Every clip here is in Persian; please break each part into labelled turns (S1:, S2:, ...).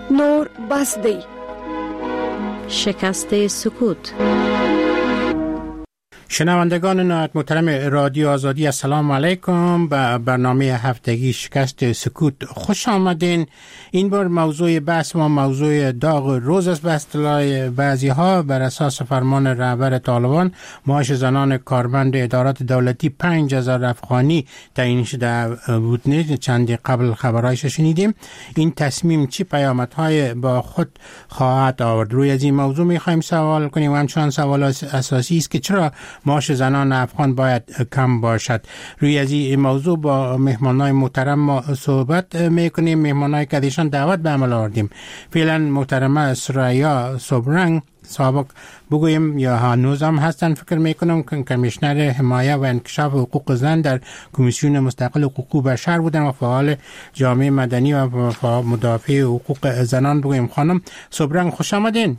S1: نور بس دی.
S2: شکست سکوت.
S3: شنوندگان نهایت محترم رادیو آزادی، السلام علیکم. به برنامه هفتگی شکست سکوت خوش آمدین. این بار موضوع بحث ما موضوع داغ روز است. به اصطلاح بعضی ها بر اساس فرمان رهبر طالبان معاش زنان کارمند ادارات دولتی 5000 افغانی تعیین شده بود. چندی قبل خبرایش شنیدیم. این تصمیم چی پیامدهای با خود خواهد آورد؟ روی از این موضوع میخوایم سوال کنیم و همچنان سوال اساسی است که چرا معاش زنان افغان باید کم باشد. روی از این موضوع با مهمانای محترم ما صحبت میکنیم. مهمانای که دیشان دعوت به عمل آوردیم. فعلا محترمه سریا صبرنگ سابق بگویم یا هنوز هم هستن، فکر میکنم که کمیشنر حمایه و انکشاف حقوق زن در کمیسیون مستقل حقوق بشر بودن و فعال جامعه مدنی و مدافع حقوق زنان. بگویم خانم صبرنگ خوش آمدین.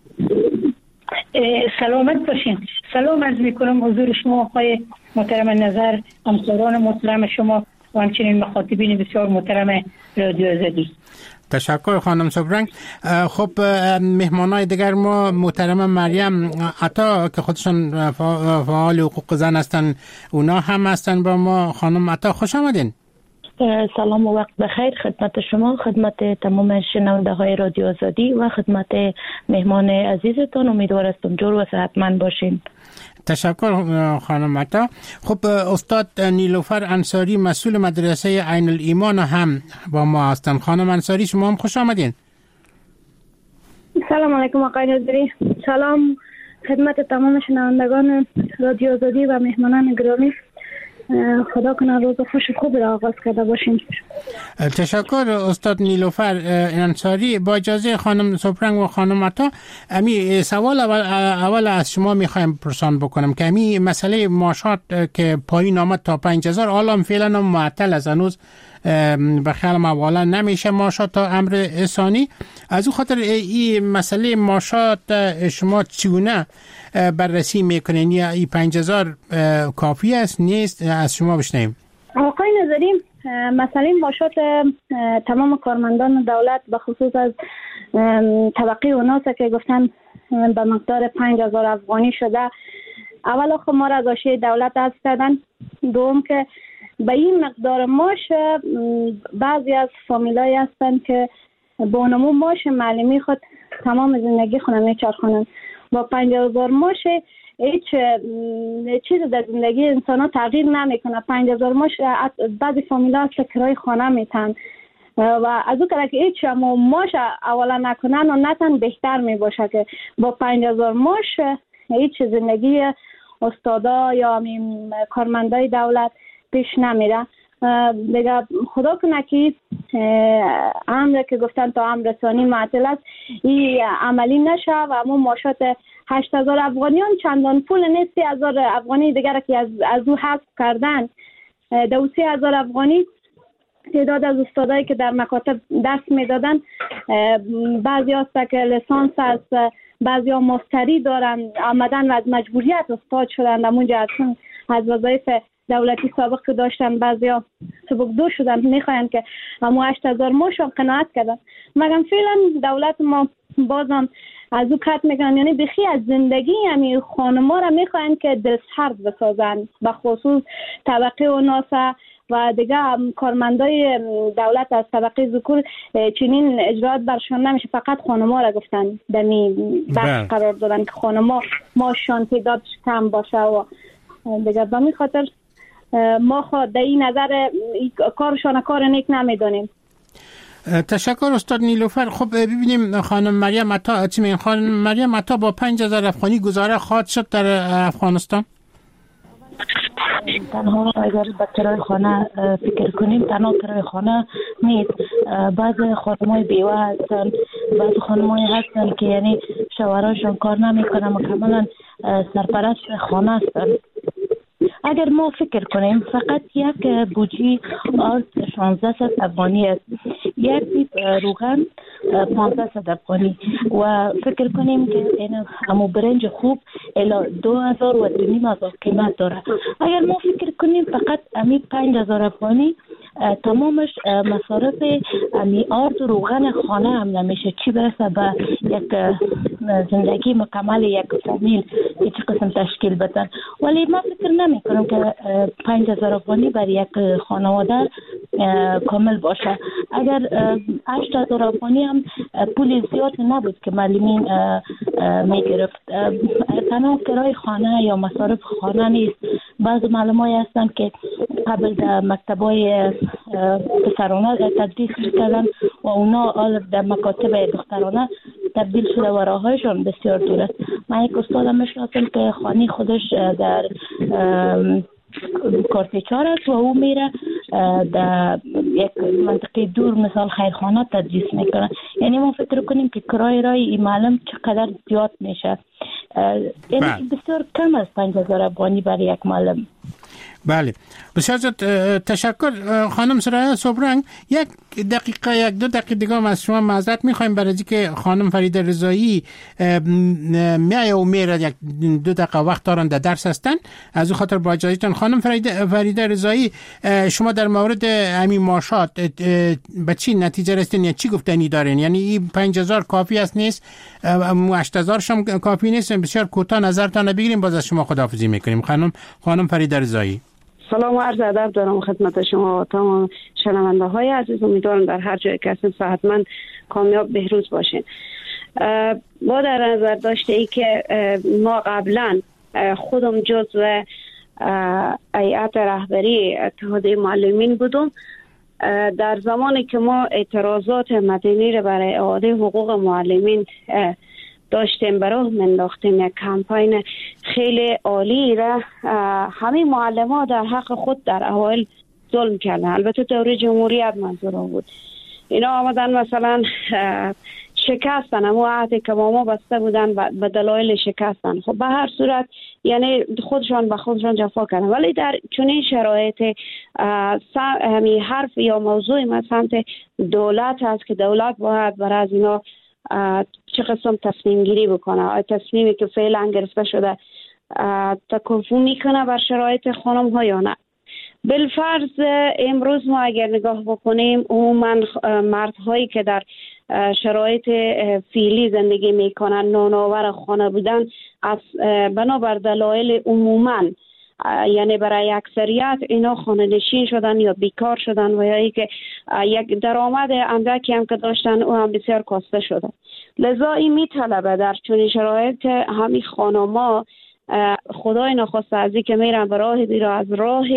S4: سلامت باشین. سلام عرض میکنم حضور شما آقای محترم نظر، همکاران محترم شما و همچنین مخاطبین بسیار محترم رادیو آزادی.
S3: تشکر خانم صبرنگ. خب مهمانای دیگر ما محترم مریم عطا که خودشان فعال حقوق زن هستن، اونا هم هستن با ما. خانم عطا خوش آمدین.
S5: سلام و وقت بخیر خدمت شما، خدمت تمام شنونده های رادیو آزادی و خدمت مهمان عزیزتان. امیدوار هستم جور و صحتمند باشین.
S3: تشکر خانم عطا. خب استاد نیلوفر انصاری مسئول مدرسه عین الایمان هم با ما هستن. خانم انصاری شما هم خوش آمدین.
S6: سلام علیکم آقای نظری. سلام خدمت تمام شنوندگان رادیو آزادی و مهمانان گرامی. خدا کنه روز خوب را آغاز کرده باشیم.
S3: تشکر استاد نیلوفر انصاری. با اجازه خانم صبرنگ و خانم عطا، امی سوال اول از شما میخوایم پرسان بکنم که امی مسئله معاشات که پایین آمد تا 5000 حالا فعلا معطل از هنوز به خیال موالا نمیشه معاشات تا امر ثانی. از او خاطر این مسئله معاشات شما چگونه بررسی میکنین؟ یا این 5000 کافی است نیست؟ از شما بشنویم.
S6: آقای نظری، مسئله معاشات تمام کارمندان دولت به خصوص از طبقه اوناست که گفتن به مقدار 5000 افغانی شده. اول خب ما را از حاشیه دولت حذف کردن. دوم که به این مقدار معاش بعضی از فامیلایی هستند که با نمو معاش معلمی خود تمام زندگی خودم میچرخونن. با 5000 معاش هیچ چیز در زندگی انسان ها تغییر نمیکنه. 5000 معاش بعضی فامیلا هست که کرای خانه میتن و از او که هیچ معاش اولا نکنن و نتن بهتر میباشه که با 5000 معاش هیچ زندگی استادا یا کارمندای دولت پیش نمیره. دیگه خدا کنه که امر که گفتن تا امر ثانی معطل است این عملی نشه و همون معاشات 8000 افغانیان چندان پول نیست. 3000 افغانی دیگر که از او حذف کردن. 3000 افغانی تعداد از استادایی که در مکاتب درس میدادن، بعضی هست که لیسانس است، بعضی ها ماستری دارن، آمدن و از مجبوریت استاد شدن در اونجا از وظایف دولتی سابق که داشتن، بعضی ها سبکدو شدن، میخواین که همو 8000 معاش هم قناعت کردن. مگم فعلا دولت ما بازم از او کت میکنن، یعنی بخی از زندگی یعنی خانما را میخواین که دلسرد بسازن، به خصوص طبقه اوناسا و دیگه کارمندای دولت از طبقه ذکور چنین اجرات برشان نمیشه. فقط خانما را گفتن دمی بخش قرار دادن که خانما معاششان تعدادش کم باشه و دیگه به می خاطر ما خود در این نظر کارشان کار نیک نمیدونیم.
S3: تشکر استاد نیلوفر. خب ببینیم خانم مریم عطا چی میگن. خانم مریم عطا با 5000 افغانی گزاره خواهد شد در افغانستان؟
S5: تنها اگر به کرای خانه فکر کنیم، تنها کرای خانه نیست. بعض خانمای بیوه هستن، بعض خانمای هستن که یعنی شوهراشون کار نمیکنن، مکملا سرپرست خانه هستن. اگر ما فکر کنیم فقط یک بوجی آرد 1600 افغانی است، یک دیب روغن 1500 افغانی و فکر کنیم که این همو برنج خوب الا 2000 و 2500 قیمت داره. اگر ما فکر کنیم فقط امی 5000 افغانی تمامش مصارف آرد و روغن خانه هم نمیشه، چی برسه به یک زندگی مکمل یک فامیل که چه قسم تشکیل بدن. ولی من فکر نمی کنم که 5000 افغانی بر یک خانواده کامل باشه. اگر 8000 افغانی هم پول زیاد نبود که معلمین میگرفت. تنها کرای خانه یا مصارف خانه نیست. بعض معلمای هستن که قبل در مکتبای پسرانه تدریس کردن و اونا در مکاتب دخترانه تبدیل شده و راهایشون بسیار دور است. من یک استادم میشناسم که خانه خودش در کارتچار است و او میره در یک منطقه دور مثال خیرخانه تدریس میکنه. یعنی ما فکر کنیم که کرای رای این معلم چقدر زیاد میشه. یعنی بسیار کم است 5000 افغانی برای یک معلم.
S3: بله، بسیار زیاد تشکر خانم سرایه صبرنگ. یک دو دقیقه دیگه از شما معذرت میخوایم برای اینکه خانم فریده رضایی میره یک 2 دقیقه وقت دارن در درس هستن، از او خاطر با اجازهتون. خانم فریده رضایی، شما در مورد همین معاشات به چی نتیجه رسیدین یا چی گفتنی دارین؟ یعنی این 5000 کافی است نیست؟ 8000 شم کافی نیست؟ بسیار کوتاه نظرتان بگیریم، باز از شما خداحافظی میکنیم. خانم فریده رضایی.
S1: سلام و عرض ادب دارم خدمت شما و تمام شنونده های عزیز. امیدوارم در هر جای که هستین صحتمند کامیاب بهروز باشین. با در نظر داشته ای که ما قبلا خودم جزو هیئت رهبری اتحادیه معلمین بودم، در زمانی که ما اعتراضات مدنی را برای اعاده حقوق معلمین داشتیم، برای منداختیم یک کمپاین خیلی عالی را. همه معلمان در حق خود در اوایل ظلم کردن، البته دوره جمهوریت منظورم بود. اینا آمدن مثلا شکستن اما عهدی که با ما بسته بودن به دلایل شکستن. خب به هر صورت یعنی خودشان به خودشان جفا کردن. ولی در چنین شرایط همین حرف یا موضوع ما سمت دولت هست که دولت باید برای از اینا چه قسم تصمیم گیری بکنه. تصمیمی که فعلا گرفته شده تکفو میکنه بر شرایط خانم ها یا نه. بالفرض امروز ما اگر نگاه بکنیم عموما مردهایی که در شرایط فعلی زندگی میکنن نانآور خانه بودن از بنابر دلایل عموما یعنی برای اکثریت اینا خانه نشین شدن یا بیکار شدن و یا که یک درآمد اندکی هم که داشتن او هم بسیار کاسته شده. لذا این میطلبه در چنین شرایط که همین خانما خدای نخواسته از که میرن به راه دیره از راه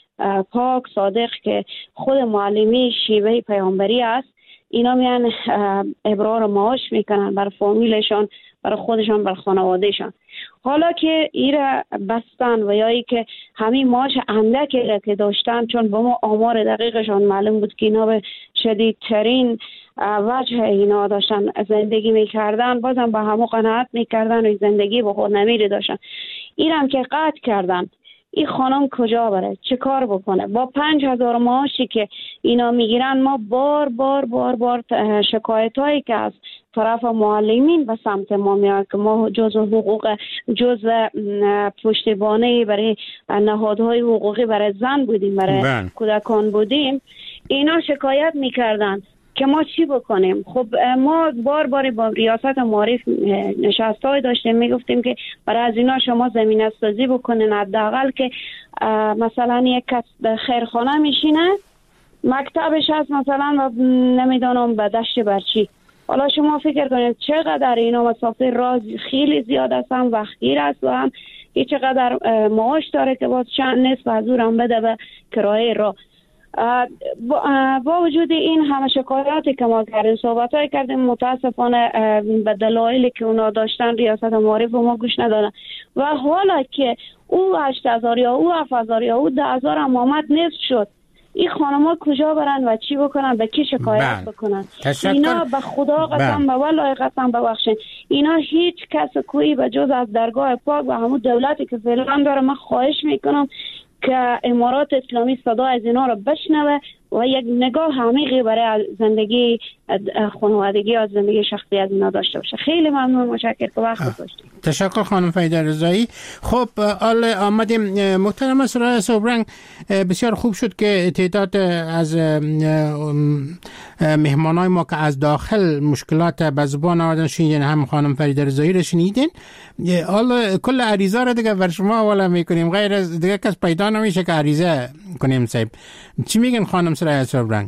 S1: پاک صادق که خود معلمی شیوه پیامبری است، اینا میان ابرار معاش میکنن بر فامیلشان، برای خودشان، بر خانوادهشان. حالا که ایره بستن و یا ای که همین معاش اندکی را که داشتن، چون با ما آمار دقیقشان معلوم بود که اینا به شدیدترین وجه اینا داشتن زندگی میکردن، بازم با همو قناعت میکردن و زندگی با خود نمیری داشتن. اینم که قطع کردن، این خانم کجا بره؟ چه کار بکنه؟ با 5000 معاشی که اینا میگیرن ما بار بار بار بار شکایت هایی که از طرف معلمین به سمت ما میاد که ما جزء حقوق جزء پشتیبانی برای نهادهای حقوقی برای زن بودیم، برای کودکان بودیم، اینا شکایت میکردن که ما چی بکنیم. خب ما بار بار با ریاست معارف نشستای داشتیم، میگفتیم که برای از اینا شما زمینه سازی بکنین، حداقل که مثلا یک کس خیرخانه میشینه مکتبش هست مثلا نمیدونم به دشت برچی. حالا شما فکر کنید چقدر اینا مسافر راه خیلی زیاد است، هم وقتگیر است و هم چقدر معاش داره که باز چند نصف از او هم بده به کرایه راه. با وجود این همه شکایاتی که ما کردیم، صحبت‌های کردیم، متاسفانه به دلایلی که اونا داشتن ریاست معارف ما گوش ندادن. و حالا که او 8000 یا او 7000 یا او 10000 هم آمد نصف شد، این خانم‌ها کجا برن و چی بکنن؟ به کی شکایت بکنن؟ اینا به خدا قسم به والله قسم ببخشید، اینا هیچ کس کوئی به جز از درگاه پاک و همون دولتی که فعلا داره، من خواهش میکنم که امارات اسلامی صدا از اینا رو بشنوه و یک نگاه عمیقی برای زندگی خانوادگی یا زندگی شخصی از اینا داشته باشه. خیلی ممنون، متشکرم که وقت گذاشتید.
S3: تشکر خانم فریده رضایی. خب آمدیم محترم سرای صبرنگ، بسیار خوب شد که تعداد از مهمانای ما که از داخل مشکلات به زبان آوردن شنیدین، هم خانم فریده رضایی رو شنیدین. حالا کل عریضه رو دیگه بر شما حواله میکنیم، غیر از دیگه کس پیدا نمیشه که عریضه کنیم. صاحب چی میگن خانم سرای صبرنگ؟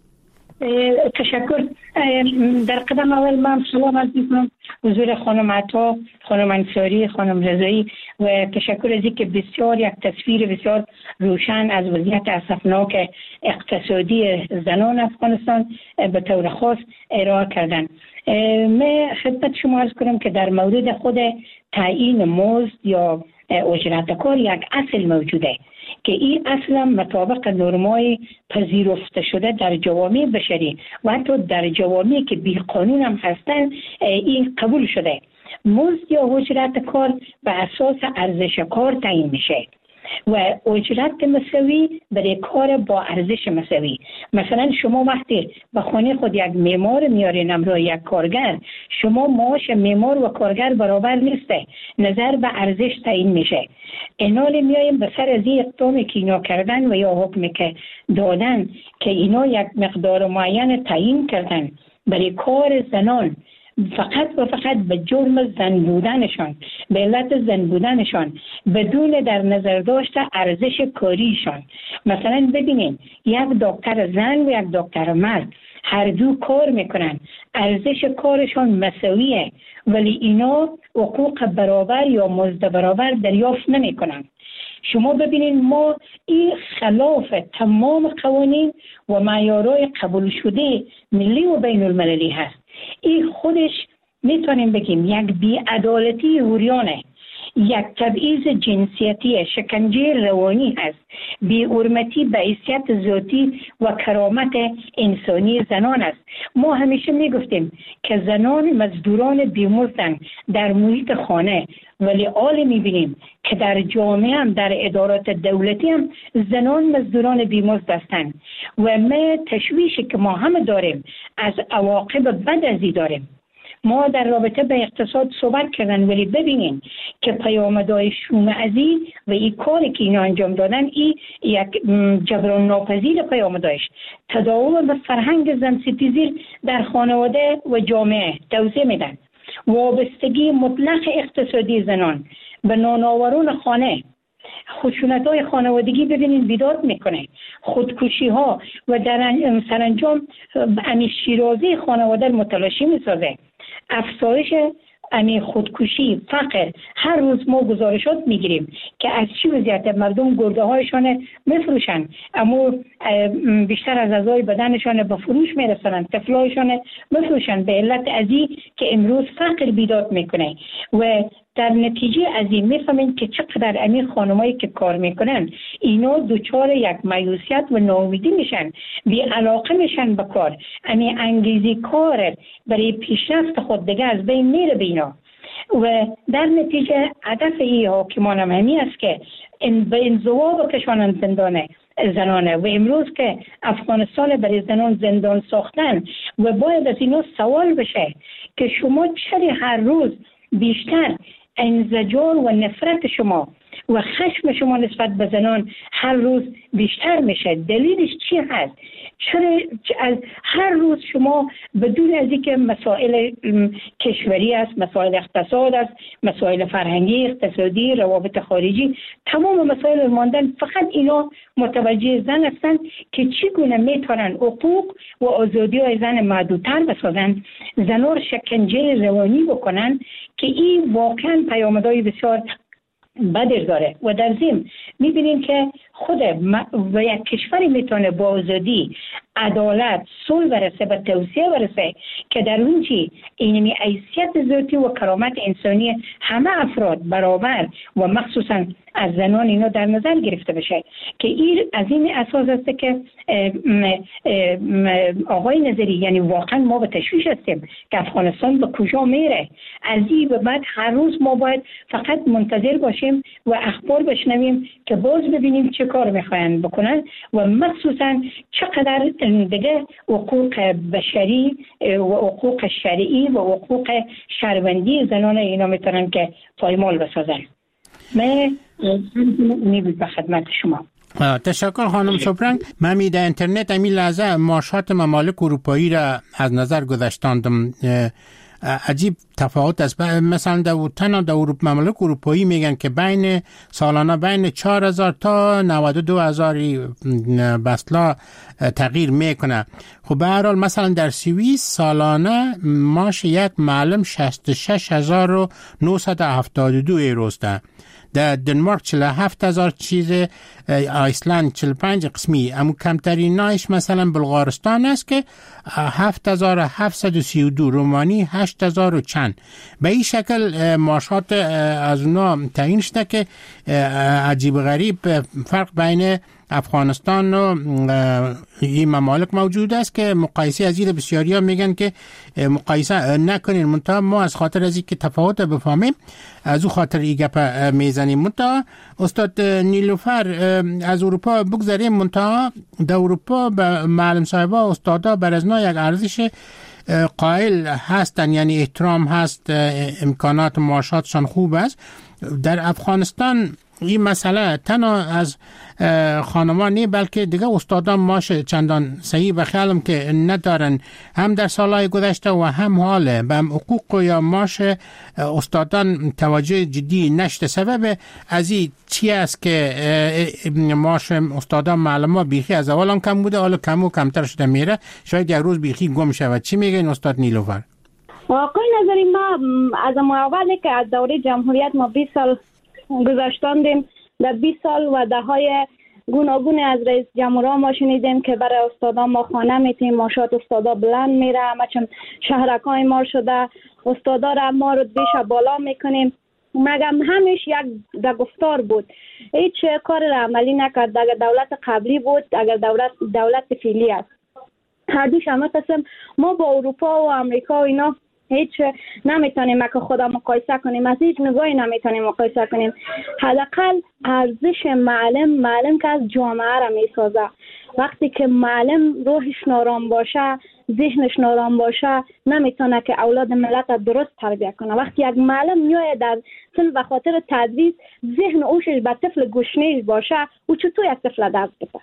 S4: تشکر. در قدم اول من سلام عرض میکنم حضور خانم عطا، خانم انصاری، خانم رضایی و تشکر از اینکه بسیار یک تصویر بسیار روشن از وضعیت اسفناک اقتصادی زنان افغانستان به طور خاص ارائه کردن. من خدمت شما عرض کنم که در مورد خود تعیین مزد یا اجرت کار یک اصل موجوده که این اصلا مطابق نرمای پذیرفته شده در جوامع بشری و حتی در جوامعی که بی قانون هم هستن این قبول شده. مزد یا اجرت کار به اساس ارزش کار تعیین میشه و اجرت مساوی برای کار با ارزش مساوی. مثلا شما وقتی به خانه خود یک معمار میارین همراه یک کارگر، شما معاش معمار و کارگر برابر نیسته، نظر به ارزش تعیین میشه. اینال میایم به سر از این اقدامی که اینا کردن و یا حکمی که دادن که اینا یک مقدار معین تعیین کردن برای کار زنان، فقط و فقط به جرم زن بودنشان، به علت زن بودنشان، بدون در نظر داشته ارزش کاریشان. مثلا ببینین یک دکتر زن و یک دکتر مرد هر دو کار میکنن، ارزش کارشان مساویه، ولی اینا حقوق برابر یا مزد برابر دریافت نمیکنن. شما ببینین ما این خلاف تمام قوانین و معیارهای قبول شده ملی و بین المللی هست. این خودش میتونیم بگیم یک بی‌عدالتی عریانه، یک تبعیض جنسیتی، شکنجه روانی هست، بی‌حرمتی به حیثیت ذاتی و کرامت انسانی زنان است. ما همیشه میگفتیم که زنان مزدوران بی‌مزدند در محیط خانه، ولی حال میبینیم که در جامعه هم در ادارات دولتی هم زنان مزدوران بی‌مزد هستند و ما تشویشی که ما هم داریم از عواقب بد از این داریم. ما در رابطه به اقتصاد صحبت کردن، ولی ببینین که پیامدهای شوم‌عزی و این کاری که اینا انجام دادن این یک جبران ناپذیر پیامدهاش. تداوم به فرهنگ زن ستیزی در خانواده و جامعه توضیح میدن. وابستگی مطلق اقتصادی زنان به نانآوران خانه، خشونت‌های خانوادگی ببینید بیداد میکنه، خودکشی ها و در سرانجام امی شیرازی خانواده متلاشی میسازه. افزایش امی خودکشی، فقر، هر روز ما گزارشات میگیریم که از چی وضعیت مردم گرده هایشان میفروشن، اما بیشتر از اعضای بدنشان به فروش میرسونن، طفلایشان میفروشن به علت ازی که امروز فقر بیداد میکنه و در نتیجه از این میفهمین که چقدر امی خانمایی که کار میکنن اینا دوچار یک مایوسیت و ناامیدی میشن، بی علاقه میشن به کار، امی انگیزی کار برای پیشرفت خود دیگه از بین میره بینا و در نتیجه هدف این حاکمان هم همی است که به انزوا بکشانن زندان زنانه و امروز که افغانستان برای زنان زندان ساختن و باید از اینا سوال بشه که شما چرا هر روز بیشتر انزجار و نفرت شما و خشم شما نسبت به زنان هر روز بیشتر میشه؟ دلیلش چی هست؟ چرا از هر روز شما بدون از اینکه مسائل کشوری است، مسائل اقتصاد است، مسائل فرهنگی، اقتصادی، روابط خارجی، تمام مسائل ماندن، فقط اینا متوجه زن هستند که چگونه میتونن حقوق و آزادی های زن محدودتر بسازن، زنان شکنجه روانی بکنن که این واقعا پیامدهای بسیار بدر داره. و در ضمن میبینیم که خود و یک کشوری میتونه با آزادی عدالت، صلح برسه و توسعه برسه که در اون چی اینمی حیثیت ذاتی و کرامت انسانی همه افراد برابر و مخصوصا از زنان اینا در نظر گرفته بشه که این از این اساس است که آقای نظری یعنی واقعا ما به تشویش هستیم که افغانستان به کجا میره. از این به بعد هر روز ما باید فقط منتظر باشیم و اخبار بشنویم که باز ببینیم چه کار میخواین بکنن و مخصوصا چقدر دیگه حقوق بشری و حقوق شرعی و حقوق شهروندی زنان اینا میتونن که پایمال بسازن. من نیبود به خدمت شما.
S3: تشکر خانم شپرنگ. من می در اینترنت امی لحظه مارشات ممالک اروپایی را از نظر گذاشتاندم. عجیب تفاوت است. مثلا در ممالک اروپایی میگن که بین سالانه بین 4,000 تا 92,000 بسلا تغییر میکنه. خب به هر حال مثلا در سوئیس سالانه معاش یک معلم 66,972 ایروست. در دنمارک 47,000 چیز، ایسلند 45 قسمی. اما کمترینایش مثلا بلغارستان است که 7,732، رومانی 8,000 و چند. به این شکل معاشات از اونا تعیین شده که عجیب غریب فرق بین افغانستان و این ممالک موجود است که مقایسه از این بسیاری ها میگن که مقایسه نکنین. منتها ما از خاطر از این که تفاوت بفهمیم از او خاطر این گپ میزنیم. منتها استاد نیلوفر از اروپا بگذاریم. منتها در اروپا به معلم صاحبا استادا بر از یک ارزش قائل هستن، یعنی احترام هست، امکانات معاشاتشان خوب است. در افغانستان این مسئله تنها از خانمان نیست بلکه دیگه استادان معاش چندان صحیح و خیالم که ندارن، هم در سالهای گذشته و هم حاله به حقوق یا معاش استادان توجه جدی نشده. سبب از این چی است که معاش استادان معلم بیخی از اول هم کم بوده، حالا کم و کمتر شده میره، شاید یک روز بیخی گم شود؟ چی میگین استاد نیلوفر؟
S6: واقعا نظری ما از اولی که از دوره جمهوریت ما 20 سال گذاشتاندیم، در 20 سال و دههای گوناگون از رئیس جمهورها ما شنیدیم که برای استادا ما خانه میتیم، معاشات استادا بلند میره، همه چون شهرکای ما شده، استادا را ما رو بیش بالا میکنیم. مگم همیش یک گفتار بود، هیچ کار را عملی نکرد. اگر دولت قبلی بود، اگر دولت فعلی است، هر دوش همه قسم ما با اروپا و امریکا و اینا هیچ نمیتونیم که خدا مقایسه کنیم، از هیچ نگاهی نمیتونیم مقایسه کنیم. حداقل ارزش معلم که از جامعه را میسازه. وقتی که معلم روحش نارام باشه، ذهنش نارام باشه، نمیتونه که اولاد ملت را درست تربیت کنه. وقتی یک معلم میاد در صنف به خاطر تدریس ذهن اوشش به طفل گشنه باشه، او چطور یک طفل درس بده؟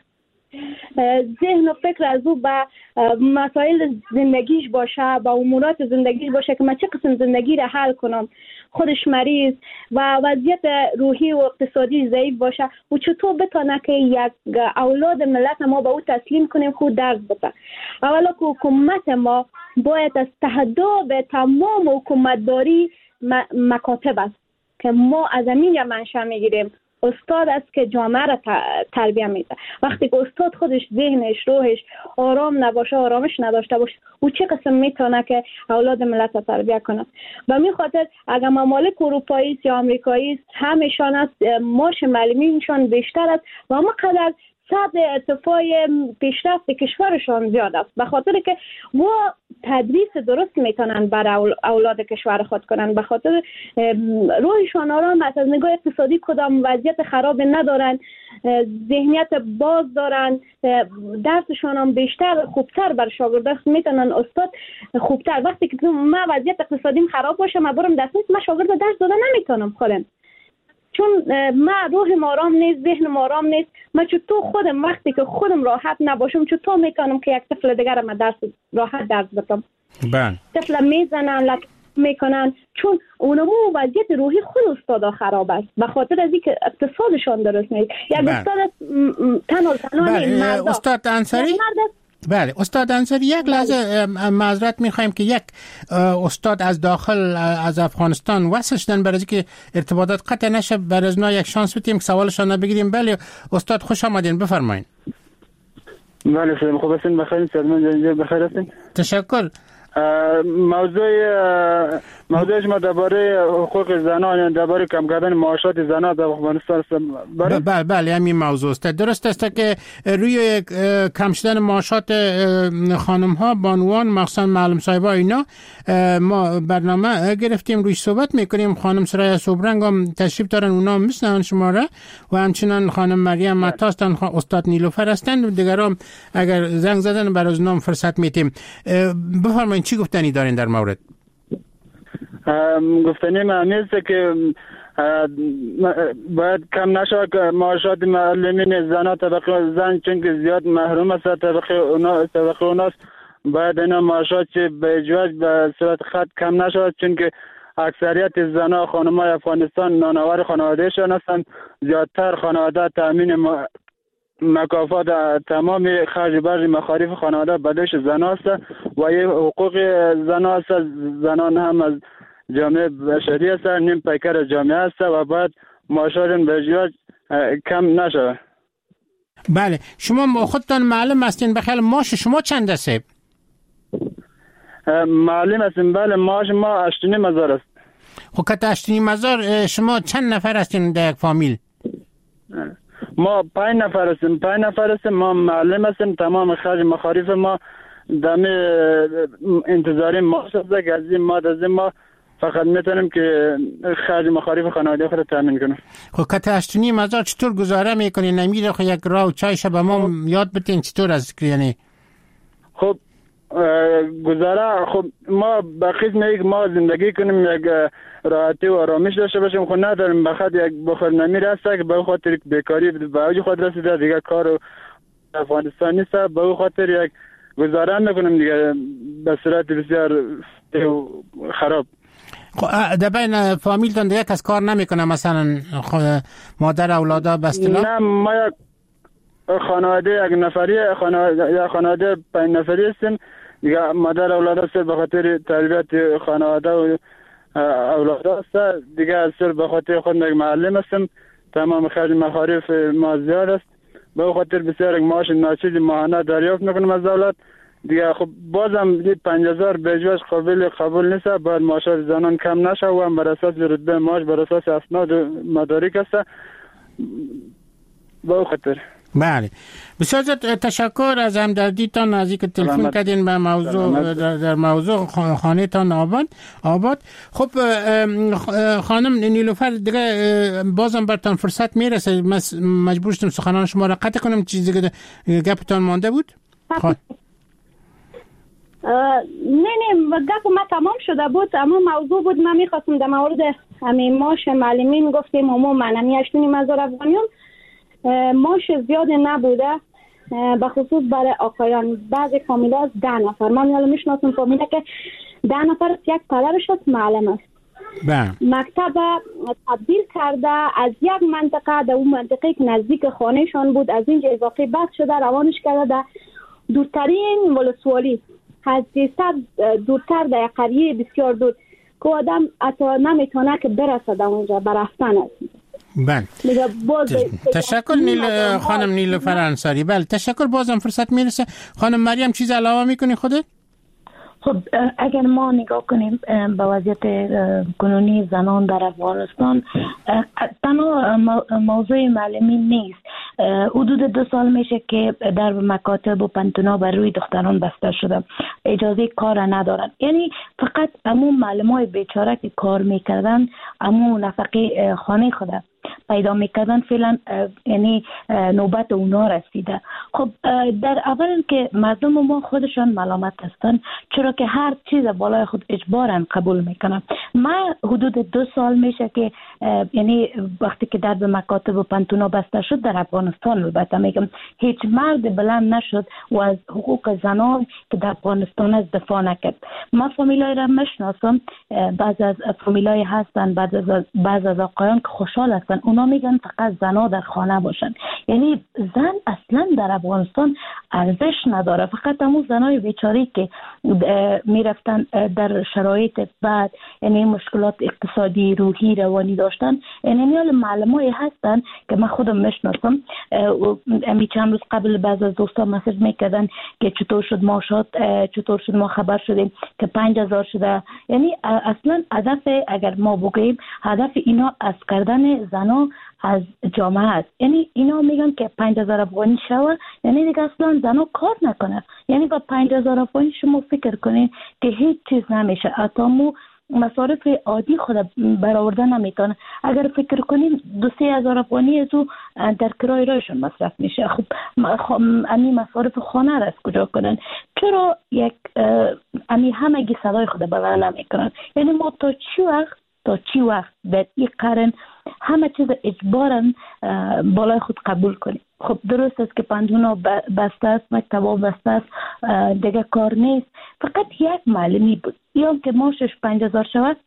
S6: ذهن و فکر از او به مسائل زندگیش باشه، به امورات زندگیش باشه که من چه قسم زندگی را حل کنم. خودش مریض و وضعیت روحی و اقتصادی ضعیف باشه، و چطور بتونه که یک اولاد ملت ما به او تسلیم کنیم خود درس بده. اولا که حکومت ما باید از تهداب تمام حکومتداری مکاتب است که ما از همین منشأ میگیریم. استاد است که جامعه را تربیت میده. وقتی که استاد خودش ذهنش روحش آرام نباشه، آرامش نداشته باشه، او چه قسم میتونه که اولاد ملت را تربیت کنه؟ به می خاطر اگر ممالک اروپایی یا آمریکایی همشان است، معاش معلمینشان بیشتر است و اما قدر صد ارتفاع پیشرفت کشورشان زیاد است، به خاطر که و تدریس درست میتونن برای اولاد کشور خود کنن، به خاطر روحشان آرام است، از نگاه اقتصادی کدام وضعیت خراب ندارن، ذهنیت باز دارن، درسشان هم بیشتر خوبتر بر شاگردان میتونن استاد خوبتر. وقتی که ما وضعیت اقتصادیم خراب باشه، ما برم درس نیست، ما شاگرد درس دادن نمیتونم خودم، چون ما روحم آرام نیست، ذهنم آرام نیست. ما چطور خودم وقتی که خودم راحت نباشم چطور میتونم که یک طفل دیگر ما راحت درس بدم؟ طفل میزنن، لطف میکنن، چون اونمو وضعیت روحی خود استادا خراب است، به خاطر از اینکه اقتصادشان درست نیست. یک استاد تنها
S3: استاد انصاری، بله استاد انصاری، یک لحظه معذرت میخوایم که یک استاد از داخل از افغانستان وصل شدن، برای که ارتباطات قطع نشه، برای از یک شانس بدیم که سوالشان بگیریم. بله استاد خوش آمدین، بفرمایید.
S2: بله سلام، خوب هستین؟ بخیر هستین؟ بخیر هستین؟
S3: تشکر.
S2: موضوع شما درباره حقوق زنان، درباره کم کردن معاشات زنان در افغانستان است.
S3: بله همین موضوع است. درست است که روی کم شدن معاشات خانم ها، بانوان، مخصوصا معلم صاحبا اینا ما برنامه گرفتیم، روی صحبت میکنیم. خانم سرای صبرنگ هم تشریف دارن، اونا میشنون شما را، و همچنان خانم مریم متا هستن، استاد نیلوفر هستن، دیگران اگر زنگ زدن برای اونام فرصت میتیم. بفرمایید چی گفتنی دارین در مورد؟
S2: گفتنی معنیست که باید کم نشود که معاشات معلمین زن طبقه زن، چون که زیاد محروم است طبقه اوناست، باید اینا معاشات به اجواج به صورت خط کم نشود، چون که اکثریت زنها خانمای افغانستان نانآور خانواده شان هستند. زیادتر خانواده تامین مکافات تمام خرج برج مخارف خانواده به دوش زن است و یه حقوق زن است. زنان هم از جامعه بشری است، نیم پیکر جامعه است و باید معاشات به ازدواج کم نشود.
S3: بله، شما خودتان معلم هستین، بخیر معاش شما چند است؟
S2: معلم هستیم، بله. معاش ما 8,500 است.
S3: خب که 8,500 شما چند نفر هستین در یک فامیل؟
S2: ما 5 نفر هستیم. 5 نفر هستیم، ما معلم هستیم. تمام خرج مخارف ما دم انتظاری معاش است که از این ما فقط میتونیم که خرج مخارف خانواده خود تامین کنیم.
S3: خب که 8,500 چطور گزاره میکنین؟ نمیره خب یک راه و چای شب ما یاد بتین چطور از یعنی؟
S2: خب گزاره، خب ما بخیز میگه ما زندگی کنیم یک راحتی و آرامش داشته باشیم، خب نداریم. بخاطر یک بخور نمیر هست که به خاطر بیکاری به اوج خود رسیده، دیگه کار افغانستان نیست، به خاطر یک گزاره میکنیم دیگه به صورت بسیار خراب.
S3: خب در بین فامیلتون دیگه کس کار نمیکنه؟ مثلا مادر اولادا بستلا؟
S2: نه، ما یک خانواده یک نفری، خانواده 5 نفری هستیم دیگه. مادر اولاد است به خاطر تربیت خانواده و اولاد است دیگه. سر به خاطر خود یک معلم هستم، تمام خرج مخارف ما زیاد است، به خاطر بسیار معاش ناچیز ماهانه دریافت میکنم از دولت دیگه. خب بازم 5,000 به جواز قابل قبول نیست. باید معاشات زنان کم نشه و بر اساس رتبه معاش بر اساس اسناد مدارک است به خاطر.
S3: بله، بسیار تشکر از همدردیتان از اینکه تلفن کردین به موضوع در موضوع خانه تان آباد. خب خانم نیلوفر دیگه بازم برتان فرصت میرسه، مجبور شدم سخنان شما را قطع کنم. چیزی که گپتان مانده بود؟
S6: نه گپ ما تمام شده بود، اما موضوع بود من میخواستم در مورد همین معاش معلمین گفتیم عموما 8,500 افغانیان معاش زیاد نبوده، به خصوص برای آقایان. بعضی فامیلا 10 نفر، من حالا میشناسم فامیلا که 10 نفر است، یک پدرش است معلم است. مکتب تبدیل کرده از یک منطقه در اون منطقه که نزدیک خانهشان بود، از اینجا اضافه بس شده روانش کرده در دورترین ولسوالی، از دیستر دورتر در یک قریه بسیار دور که آدم حتی نمیتونه که برسه در اونجا برفتن است.
S3: بله، تشکر خانم نیلوفر انصاری. بله تشکر، بازم فرصت میرسه. خانم مریم چیز علاوه میکنی خودت؟
S5: خب اگر ما نگاه کنیم به وضعیت کنونی زنان در افغانستان، تنها موضوع معلمین نیست. حدود 2 سال میشه که در مکاتب و پنتونا بر روی دختران بسته شده، اجازه کار ندارن. یعنی فقط همون معلمای بیچاره که کار میکردن، همون نفقه خانه خود پیدا میکردن، فعلا یعنی نوبت اونا رسیده. خب در اول که مردم ما خودشان ملامت هستن، چرا که هر چیز بالای خود اجبارن قبول میکنن. من حدود 2 سال میشه که یعنی وقتی که در مکاتب و پنتونا بسته شد در افغانستان، البته میگم هیچ مرد بلند نشد و از حقوق زنان که در افغانستان از دفاع نکرد. من فامیلای را میشناسم، بعض از فامیلای هستن، بعض از آقایان که خوشحال هستن، اونا میگن فقط زنا در خانه باشن. یعنی زن اصلا در افغانستان ارزش نداره. فقط همون زنای بیچاری که میرفتن در شرایط بعد، یعنی مشکلات اقتصادی، روحی، روانی داشتن، یعنی معلمای هستن که من خودم میشناسم. امی چند روز قبل بعض از دوستان مسیج میکردن که چطور شد ما چطور شد ما خبر شدیم که 5000 شده. یعنی اصلا هدف، اگر ما بگیم هدف اینا از کردن زنا از جامعه است. یعنی اینا میگن که 5000 افغانی شوه، یعنی دیگه اصلا زنا کار نکنه. یعنی با 5000 افغانی شما فکر کنین که هیچ چیز نمیشه، حتی مو مصارف عادی خود برآورده نمیتونه. اگر فکر کنیم 2-3 هزار افغانی از او در کرای رایشون مصرف میشه. خب امی مصارف خانه را از کجا کنن؟ چرا یک امی همگی صدای خود بلند نمیکنن؟ یعنی ما تا چی وقت در این قرن همه چیز اجباراً بالای خود قبول کنیم؟ خب درست است که پندونا بسته است، مکتبا بسته است، دیگه کار نیست. فقط یک معلمی بود یا که ماشش 5000 شود.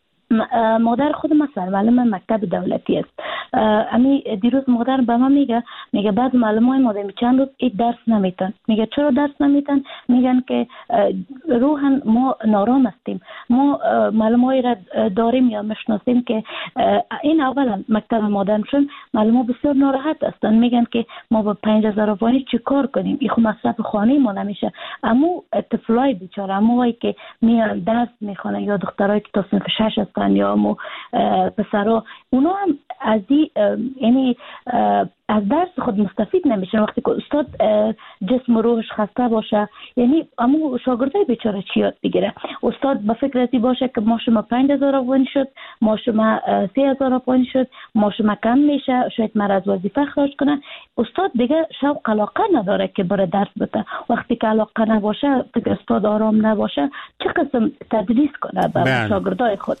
S5: مادر خود مثلا معلم مکتب دولتی است. امی دیروز مادر به من میگه بعض معلمای ما چند روز این درس نمیتن. میگه چرا درس نمیتن؟ میگن که روحاً ما نارام هستیم. ما معلمای را داریم یا میشناسیم که این اولا مکتب مادرشون معلم‌ها بسیار ناراحت هستن. میگن که ما با 5000 افغانی چی کار کنیم؟ این خود مصرف خانه ما نمیشه. اما طفلای بیچاره، اموایی که میان درس میخونن یا دخترای که تا صنف 6 هستن یا مو پسرا، اونا هم از یعنی از درس خود مستفید نمیشن. وقتی که استاد جسم و روحش خسته باشه، یعنی اما شاگردای بیچاره چی یاد بگیره؟ استاد به فکر ازی باشه که ما شما 5000 افغانی شد، ما شما 3000 افغانی شد، ما شما کم میشه، شاید مرا از وظیفه خارج کنن. استاد دیگه شوق علاقه نداره که بره درس بده. وقتی که علاقه نباشه، که استاد آرام نباشه، چه قسم تدریس کنه به شاگردای خود؟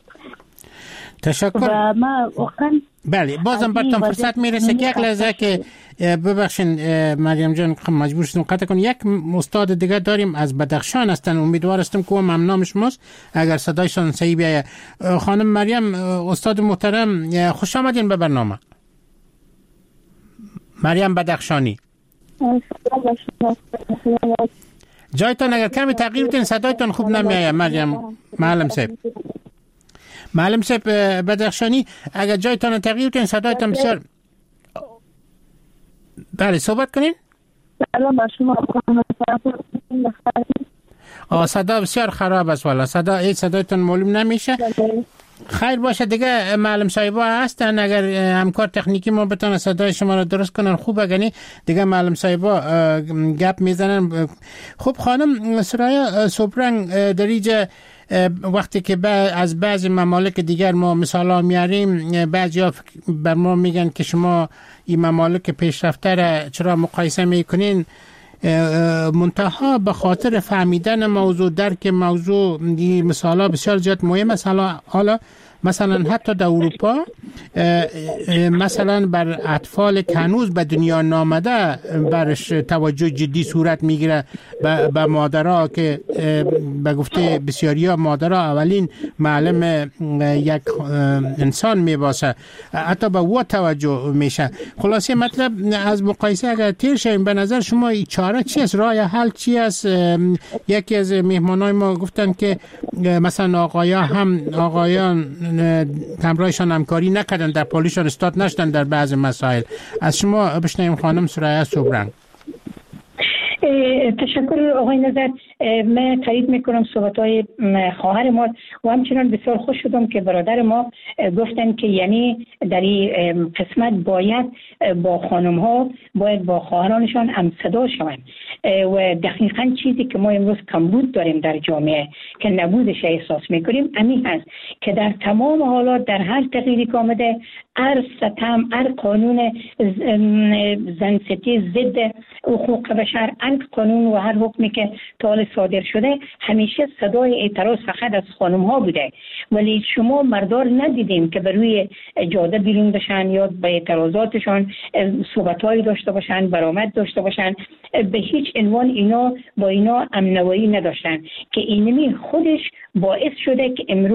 S3: تشکر. بله بازم براتون فرصت میرسه که یک لحظه که ببخشین مریم جان مجبور شدم قطع کنم. یک استاد دیگه داریم از بدخشان هستن، امیدوار هستم که هم نام شماست اگر صدایشان صحیح بیایه. خانم مریم، استاد محترم، خوش آمدین به برنامه. مریم بدخشانی، جایتان اگر کمی تغییر بدین، صدایتان خوب نمیایه. مریم معلم صاحب بدخشانی، اگر جایتان تغییر بدین صدایتان بسیار. بله صحبت کنین. صدا بسیار خراب است والا، صدایتان معلوم نمیشه. خیر باشه دیگه، معلم صاحبا هستن، اگر همکار تکنیکی ما بتونه صدای شما رو درست کنن خوب، اگه دیگه معلم صاحبا گپ میزنن. خب خانم سرایا صبرنگ، در اینجا وقتی که از بعضی ممالک دیگر ما مثالا میاریم، بعضیا بر ما میگن که شما این ممالک پیشرفته را چرا مقایسه میکنین؟ منتها به خاطر فهمیدن موضوع، درک موضوع، مثالا بسیار زیاد مهم است. حالا مثلا حتی در اروپا مثلا بر اطفال که هنوز به دنیا نامده برش توجه جدی صورت میگیره. به مادرها که به گفته بسیاری ها مادرها اولین معلم یک انسان میباسه، حتی به او توجه میشه. خلاصه مطلب از مقایسه اگر تیر شویم، به نظر شما چاره چی است؟ راه حل چی است؟ یکی از مهمانای ما گفتن که مثلا آقایان همراهشان همکاری نکردن، در پالیشان استاد نشدن در بعض مسائل. از شما بشنویم خانم سرایا صبرنگ.
S4: تشکر آقای نظر. من تایید میکنم صحبت‌های خواهر ما و همچنان بسیار خوش شدم که برادر ما گفتن که یعنی در این قسمت باید با خانم ها، باید با خواهرانشان هم صدا شوند و دقیقاً چیزی که ما امروز کمبود داریم در جامعه که نبودش احساس میکنیم همین هست که در تمام حالات، در هر تغییری که آمده، هر ستم، هر قانون زنستی ضد حقوق بشر، هر قانون و هر حکمی که تا صادر شده، همیشه صدای اعتراض فقط از خانم ها بوده، ولی شما مردار ندیدیم که بر روی جاده بیرون بشن یا به اعتراضاتشان صحبت‌هایی داشته باشن، برآمد داشته باشن. به هیچ عنوان اینا با اینا امنوایی نداشتن که اینمی خودش باعث شده که امروز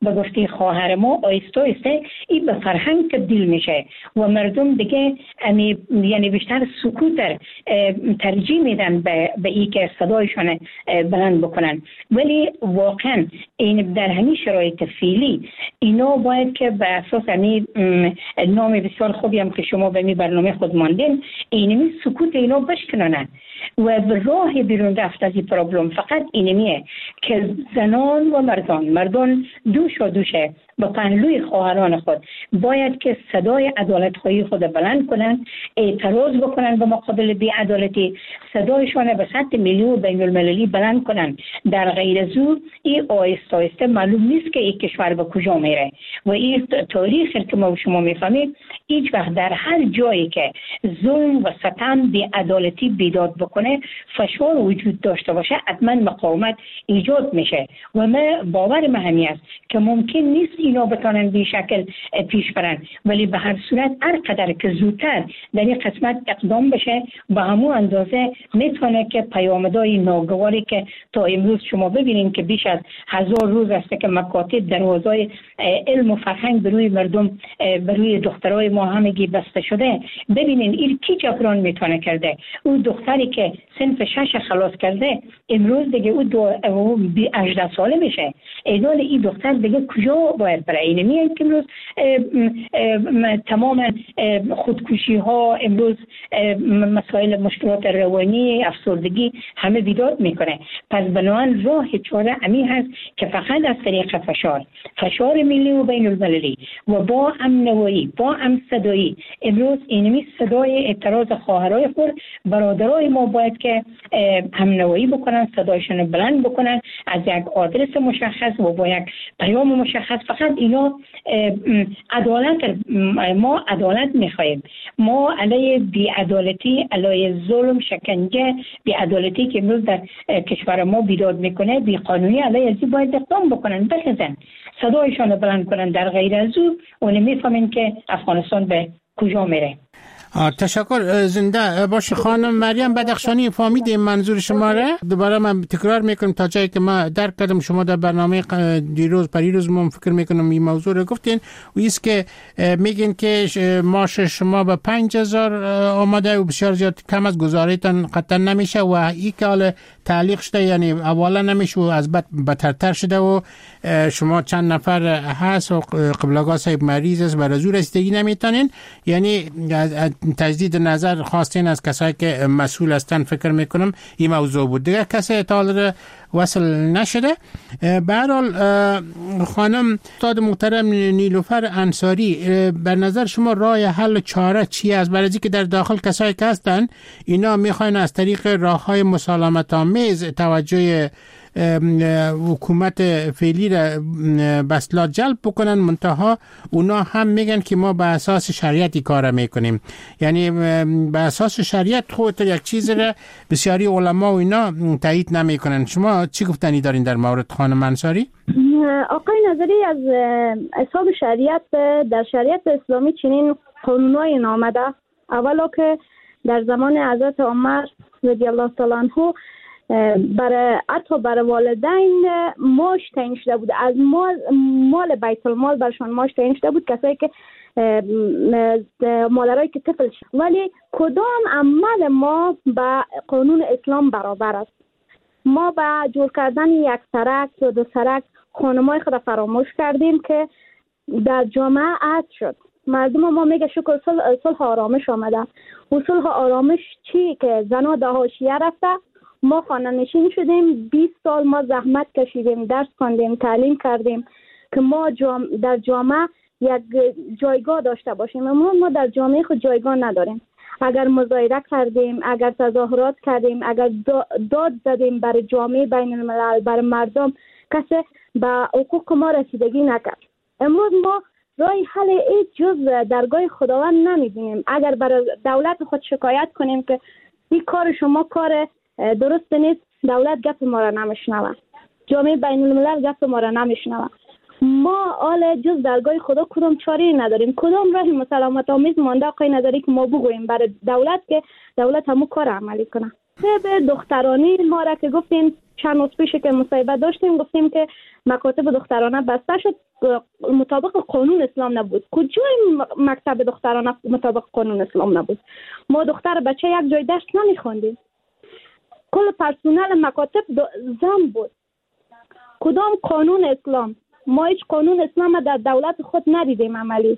S4: به گفته خواهر ما آیسته آیسته این به فرهنگ تبدیل میشه و مردم دیگه یعنی بیشتر سکوت ترجیح میدن به این که صدایشان بلند بکنن. ولی واقعا این در همین شرایط فعلی اینا باید که به اساس نام بسیار خوبی هم که شما به می برنامه خود ماندین، اینمی سکوت اینا بشکنن و به راه بیرون رفت از این پرابلم فقط اینمیه که زنان و مردان دوشه با پهلوی خواهران خود باید که صدای عدالت خواهی خود بلند کنن، اعتراض بکنن به مقابل بی‌عدالتی، صدایشان به سطح ملی و بین المللی بلند کنن. در غیر زو این آیسته آیسته معلوم نیست که این کشور به کجا میره و این تاریخی که ما شما میفهمید هیچ وقت در هر جایی که ظلم و ستم بی‌عدالتی بیداد بکنه، فشار وجود داشته باشه، حتما مقاومت ایجاد میشه و باور من همین است که ممکن نیست اینا بتونن به شکل پیش برن، ولی به هر صورت هر قدر که زودتر در این قسمت اقدام بشه به همون اندازه میتونه که پیامدهای ناگواری که تا امروز شما ببینید که بیش از 1000 روز است که مکاتب دروازهای علم و فرهنگ بروی مردم بروی دخترای ما همگی بسته شده. ببینین این کی جبران میتونه کرده؟ اون دختری که صنف 6 خلاص کرده امروز دیگه او 18 ساله میشه. ایدال این دختر دیگه کجا باید برای این میاد که امروز تمام خودکشی ها، امروز مسائل مشکلات روانی، افسردگی همه بیداد میکنه. پس بنابراین راه چاره همین هست که فقط از طریق فشار ملی و بین المللی و با امنوایی با صدایی امروز اینمی صدای اعتراض خواهرای خود برادرای ما باید که همنوایی بکنن، صدایشون بلند بکنن از یک آدرس مشخص و با یک پیام مشخص. فقط اینا ما عدالت میخوایم. ما علیه بی‌عدالتی، علیه ظلم، شکنجه، بی‌عدالتی که امروز در کشور ما بیداد میکنه، بی‌قانونی، علیه ازی باید اقدام بکنن، بخزن، صدایشان بلند کنن. در غیر از او اون میفهمین که افغانستان به کجا میره.
S3: تشکر. زنده باش خانم مریم بدخشانی. فهمیدیم منظور شما را. دوباره من تکرار میکنم تا جایی که ما درک کردم. شما در برنامه پریروز ما فکر میکنم این موضوع رو گفتین و ایست که میگین که معاش شما به 5000 آمده و بسیار زیاد کم از گزارهتان قطعا نمیشه و این که حال تعلیق شده، یعنی اولا نمیشه و از بعد بدتر شده و شما چند نفر هست و قبلگاه صاحب مریض است و رزو رسیدگی نمیتونین، یعنی تجدید نظر خواستین از کسایی که مسئول هستن. فکر میکنم این موضوع بود. دیگه کسی اطلاع وصل نشده. به هر حال خانم استاد محترم نیلوفر انصاری، به نظر شما راه حل چاره چی است؟ برای اینکه در داخل کسایی که هستن اینا میخواین از طریق راههای مسالمت آمیز توجه حکومت فعلی را بسلا جلب بکنن، منتها اونا هم میگن که ما به اساس شریعتی کار میکنیم، یعنی به اساس شریعت خودت یک چیز را بسیاری علما و اینا تایید نمیکنن. شما چی گفتنی دارین در مورد خانم انصاری؟
S6: آقای نظری، از حساب شریعت در شریعت اسلامی چنین قانونایی نامده. اولا که در زمان حضرت عمر رضی الله تعالی عنه حتی برای والدین معاش تعیین شده بود، از مال بیت المال برشان معاش تعیین شده بود، کسایی که مادرایی که طفل شد. ولی کدام عمل ما به قانون اسلام برابر است؟ ما به جور کردن یک سرک یا دو سرک خانمای خود فراموش کردیم که در جامعه عاد شد. مردم ما میگه شکر صلح آرامش آمده. و صلح آرامش چی که زنا در حاشیه رفته؟ ما خانه نشین شدیم، 20 سال ما زحمت کشیدیم، درس خواندیم، تعلیم کردیم که ما در جامعه یک جایگاه داشته باشیم. اما ما در جامعه خود جایگاه نداریم. اگر مظاهره کردیم، اگر تظاهرات کردیم، اگر داد زدیم برای جامعه بین الملل، برای مردم، کسی به حقوق ما رسیدگی نکرد. امروز ما راه حل هیچ جز درگاه خداوند نمیبینیم. اگر برای دولت خود شکایت کنیم که این کار شما کار درست نیست، دولت گپ ما را نمیشنوه، جامعه بین الملل گپ ما را نمیشنوه. ما حال جز درگاه خدا کدام چاره نداریم. کدام راه مسالمت آمیز مانده آقای نظری که ما بگوییم برای دولت که دولت همو کار عملی کنه؟ مکاتب دخترانی ما را که گفتیم چند روز پیش که مصاحبه داشتیم گفتیم که مکاتب دخترانه بسته شد مطابق قانون اسلام نبود. کجای مکتب دخترانه مطابق قانون اسلام نبود؟ ما دختر بچه یک جای درس نمیخوندیم. کل پرسنل مکاتب زن بود. کدام قانون اسلام؟ ما هیچ قانون اسلام در دولت خود ندیدیم عملی.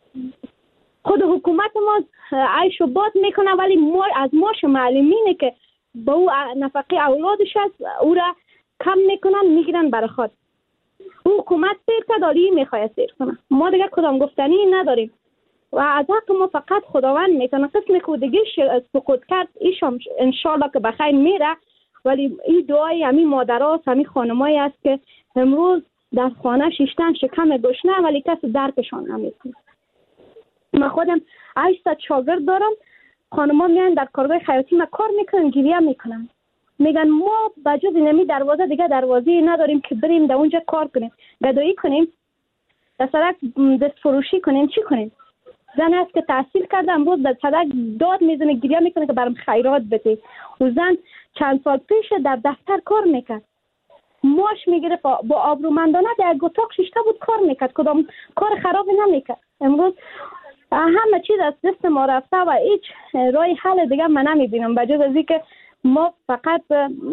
S6: خود حکومت ما عیش و باد میکنه ولی ما از ماش معلمینه که با او نفقه اولادش است او را کم میکنن میگیرن برای خود. او حکومت سیر که داری میخواه سیر کنه. ما دیگه کدام گفتنی نداریم و از حق ما فقط خداوند میتونه. قسم که دیگه سقوط کرد ایشم انشالله که بخیر میره، ولی این دعای همین مادراست همین خانمایی است که امروز در خانه شیشتن شکم گشنه ولی کسی درکشان نمیکنه. من خودم 800 شاگرد دارم. خانم‌ها میان در کارگاه خیاطی ما کار میکنن، گریه میکنن، میگن ما بجز اینمی دروازه دیگه دروازه نداریم که بریم در اونجا کار کنیم، گدایی کنیم، در سرک دست فروشی کنیم، چی کنیم؟ زن است که تحصیل کرده امروز در سرک داد میزنه گریه میکنه که برام خیرات بده. و زن چند سال پیش در دفتر کار میکرد، ماش میگیره با آبرومندانه در اتاق شیشته بود کار میکرد، کدام کار خراب نمیکرد. امروز همه چیز از دست ما رفته و هیچ راه حل دیگه من نمیبینم بجز از اینکه ما فقط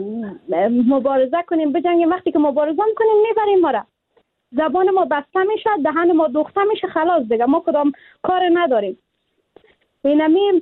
S6: مبارزه کنیم، بجنگیم. وقتی که مبارزه میکنیم میبریم ما را، زبان ما بسته میشه، دهن ما دوخته میشه، خلاص دیگه ما کدام کار نداریم. اینمی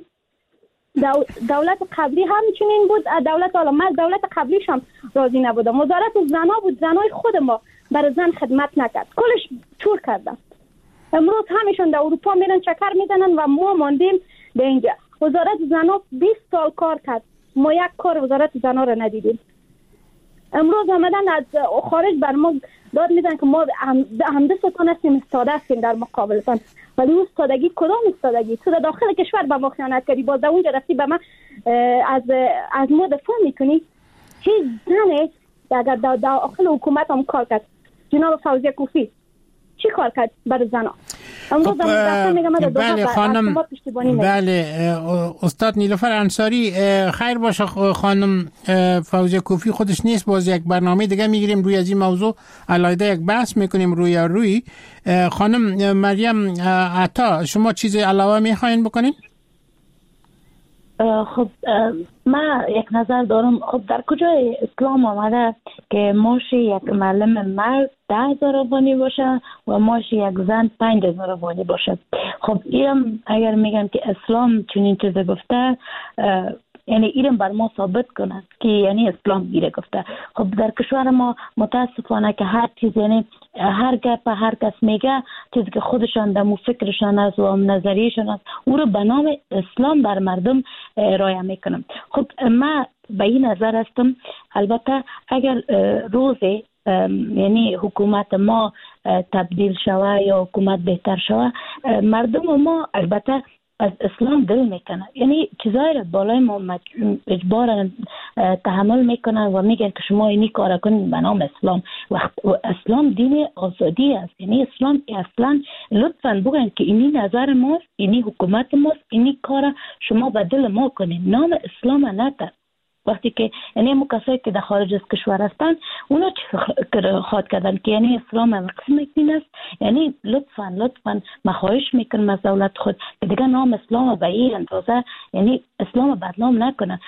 S6: دولت قبلی همچنین بود، دولت عالم دولت قبلیش هم راضی نبودم. وزارت زنا بود، زنای خود ما برای زن خدمت نکرد، کلش چور کردن. امروز همیشون در اروپا میرن چکر میزنن و ما ماندیم در اینجا. وزارت زنا 20 سال کار کرد، ما یک کار وزارت زنا را ندیدیم. امروز آمدن از خارج بر ما داد میزنن که ما همدستتان هستیم، استاده هستیم در مقابلتان. ولی اون استادگی کدام استادگی؟ تو در داخل کشور به ما خیانت کردی، باز در اونجا رفتی به من از ما دفاع میکنی؟ هیچ زنه اگر در داخل حکومت هم کار کرد، جناب فوزیه کوفی چی کار کرد برای زنا؟
S3: خب بله خانم، بله استاد نیلوفر انصاری، خیر باشه خانم فوزیه کوفی خودش نیست، باز یک برنامه دیگه میگیریم روی از این موضوع علیحده یک بحث میکنیم روی. خانم مریم عطا شما چیزی علاوه میخواین بکنین؟
S5: خب من یک نظر دارم. خب در کجای اسلام آمده که ماش یک معلم مرد 10,000 افغانی باشه و ماش یک زن 5,000 افغانی باشه؟ خب اینم اگر میگن که اسلام چنین چیزی گفته، یعنی اینم بر ما ثابت کنه که یعنی اسلام ایره گفته. خب در کشور ما متاسفانه که هر چیز، یعنی هر گپ هر کس میگه چیزی که خودشان دمو فکرشان است و نظریشان است او رو به نام اسلام بر مردم رایه میکنم. خب من به این نظر هستم البته اگر روز یعنی حکومت ما تبدیل شوه یا حکومت بهتر شوه، مردم ما البته از اسلام دل میکنه، یعنی چیزایی را بالای ما اجبارا تحمل میکنن و میگن که شما اینی کار کنید به نام اسلام. و اسلام دین آزادی است، یعنی اسلام اصلا لطفاً بگن که اینی نظر ماست، اینی حکومت ماست، اینی کار شما به دل ما کنید، نام اسلام نتر. وقتی که یعنی همون کسایی که در خارج از کشور هستن اونا چی خواهد کردن که یعنی اسلام هم قسم دین است، یعنی لطفاً من خواهش میکنم از دولت خود که دیگه نام اسلام به این اندازه یعنی اسلام بدنام نکنن.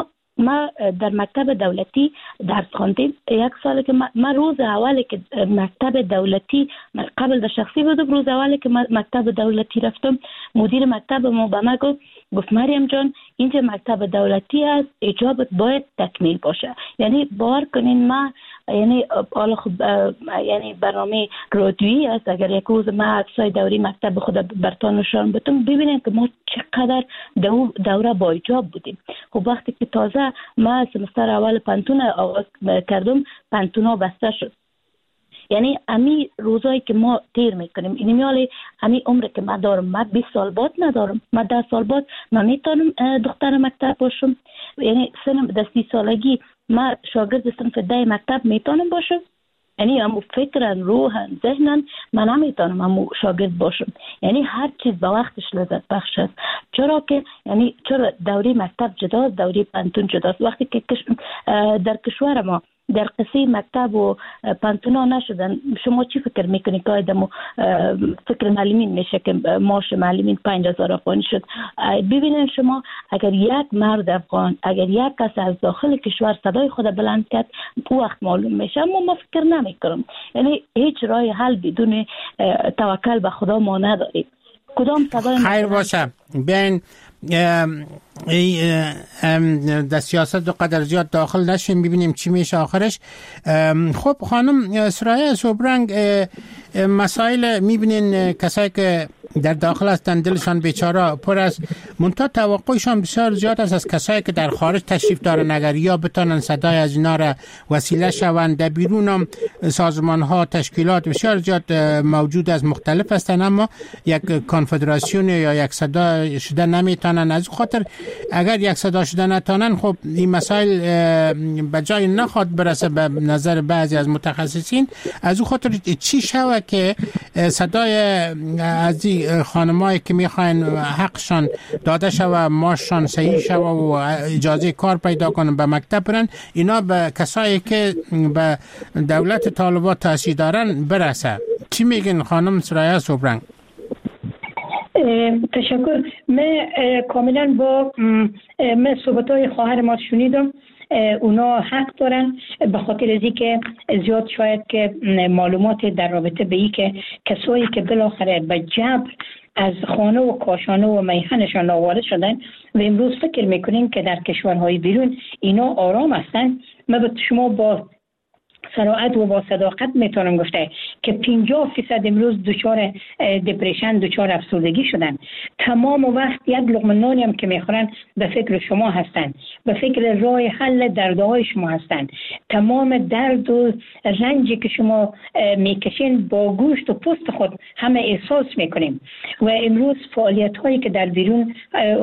S5: ما در مکتب دولتی درس خواندیم، یک سال که من روز اولی که مکتب دولتی قبل در شخصی بودم، روز اولی که مکتب دولتی رفتم مدیر مکتب ما به من گفت مریم جان اینجا مکتب دولتی است، اجابت باید تکمیل باشه. یعنی باور کنین ما یعنی حالا خب یعنی برنامه رادیویی است، اگر یک روز ما عکسای دوری مکتب خود برتان نشان بدم ببینید که ما چقدر دوره با ایجاب بودیم. خب وقتی که تازه ما سمستر اول پانتون آغاز کردم پانتونا بسته شد، یعنی امی روزایی که ما تیر میکنیم این میالی امی عمر که من دارم، من 20 سال بعد ندارم، من 10 سال بعد من میتونم دختر مکتب باشم، یعنی سنم در 30 سالگی من شاگرد صنف 10 مکتب میتونم باشم. یعنی همو فکرن، روحن، ذهنن، من نمیتونم همو شاگرد باشم. یعنی هر چیز با وقتش لذت بخش است. چرا دوره مکتب جداست، دوره پانتون جداست. وقتی که در کشور ما در قصه مکتب و پانتونا نشدن، شما چی فکر میکنید که آدمو فکر معلمین میشه که معاش معلمین 5000 افغانی شد؟ ببینید شما، اگر یک مرد افغان، اگر یک کس از داخل کشور صدای خود بلند کرد، او وقت معلوم میشه. اما ما فکر نمیکنم، یعنی هیچ راه حل بدون توکل به خدا ما نداریم. کدام صدای
S3: خیر باشه. بین در سیاست دو قدر زیاد داخل نشیم، ببینیم چی میشه آخرش. خب خانم سرایه صبرنگ، مسائل میبینین کسایی که در داخل هستن دلشان بیچاره پر است، منتها توقعشان بسیار زیاد است از کسایی که در خارج تشریف دارن، اگر یا بتانن صدای از اینا را وسیله شوند. در بیرون هم سازمان ها، تشکیلات بسیار زیاد موجود است، مختلف هستن، اما یک کنفدراسیون یا یک صدا شده نمیتونن. از خاطر اگر یک صدا شده نتونن، خب این مسائل به جای نخواد برسه به نظر بعضی از متخصصین. از اون خاطر چی شوه که صدای از خانمایی که میخواین حقشان داده شوه، ماشان صحیح شوه و اجازه کار پیدا کنن، به مکتب برن، اینا به کسایی که به دولت طالبات تاثیر دارن برسه؟ چی میگن خانم سرایه صبرنگ؟
S4: تشکر. من کاملا با صحبت‌های خواهر ما شنیدم. اونا حق دارن، به خاطر از اینکه زیاد شاید که معلومات در رابطه به این که کسایی که بالاخره به جبر از خانه و کاشانه و میهنشان آواره شدن و امروز فکر میکنین که در کشورهای بیرون اینا آرام هستن. من به شما با صراحت و با صداقت میتونم گفته که 50% امروز دچار دپرشن، دچار افسردگی شدن. تمام وقت یک لقمه نانی هم که میخورن به فکر شما هستن، به فکر راه حل دردهای شما هستن. تمام درد و رنجی که شما میکشین با گوشت و پوست خود همه احساس میکنیم. و امروز فعالیت هایی که در بیرون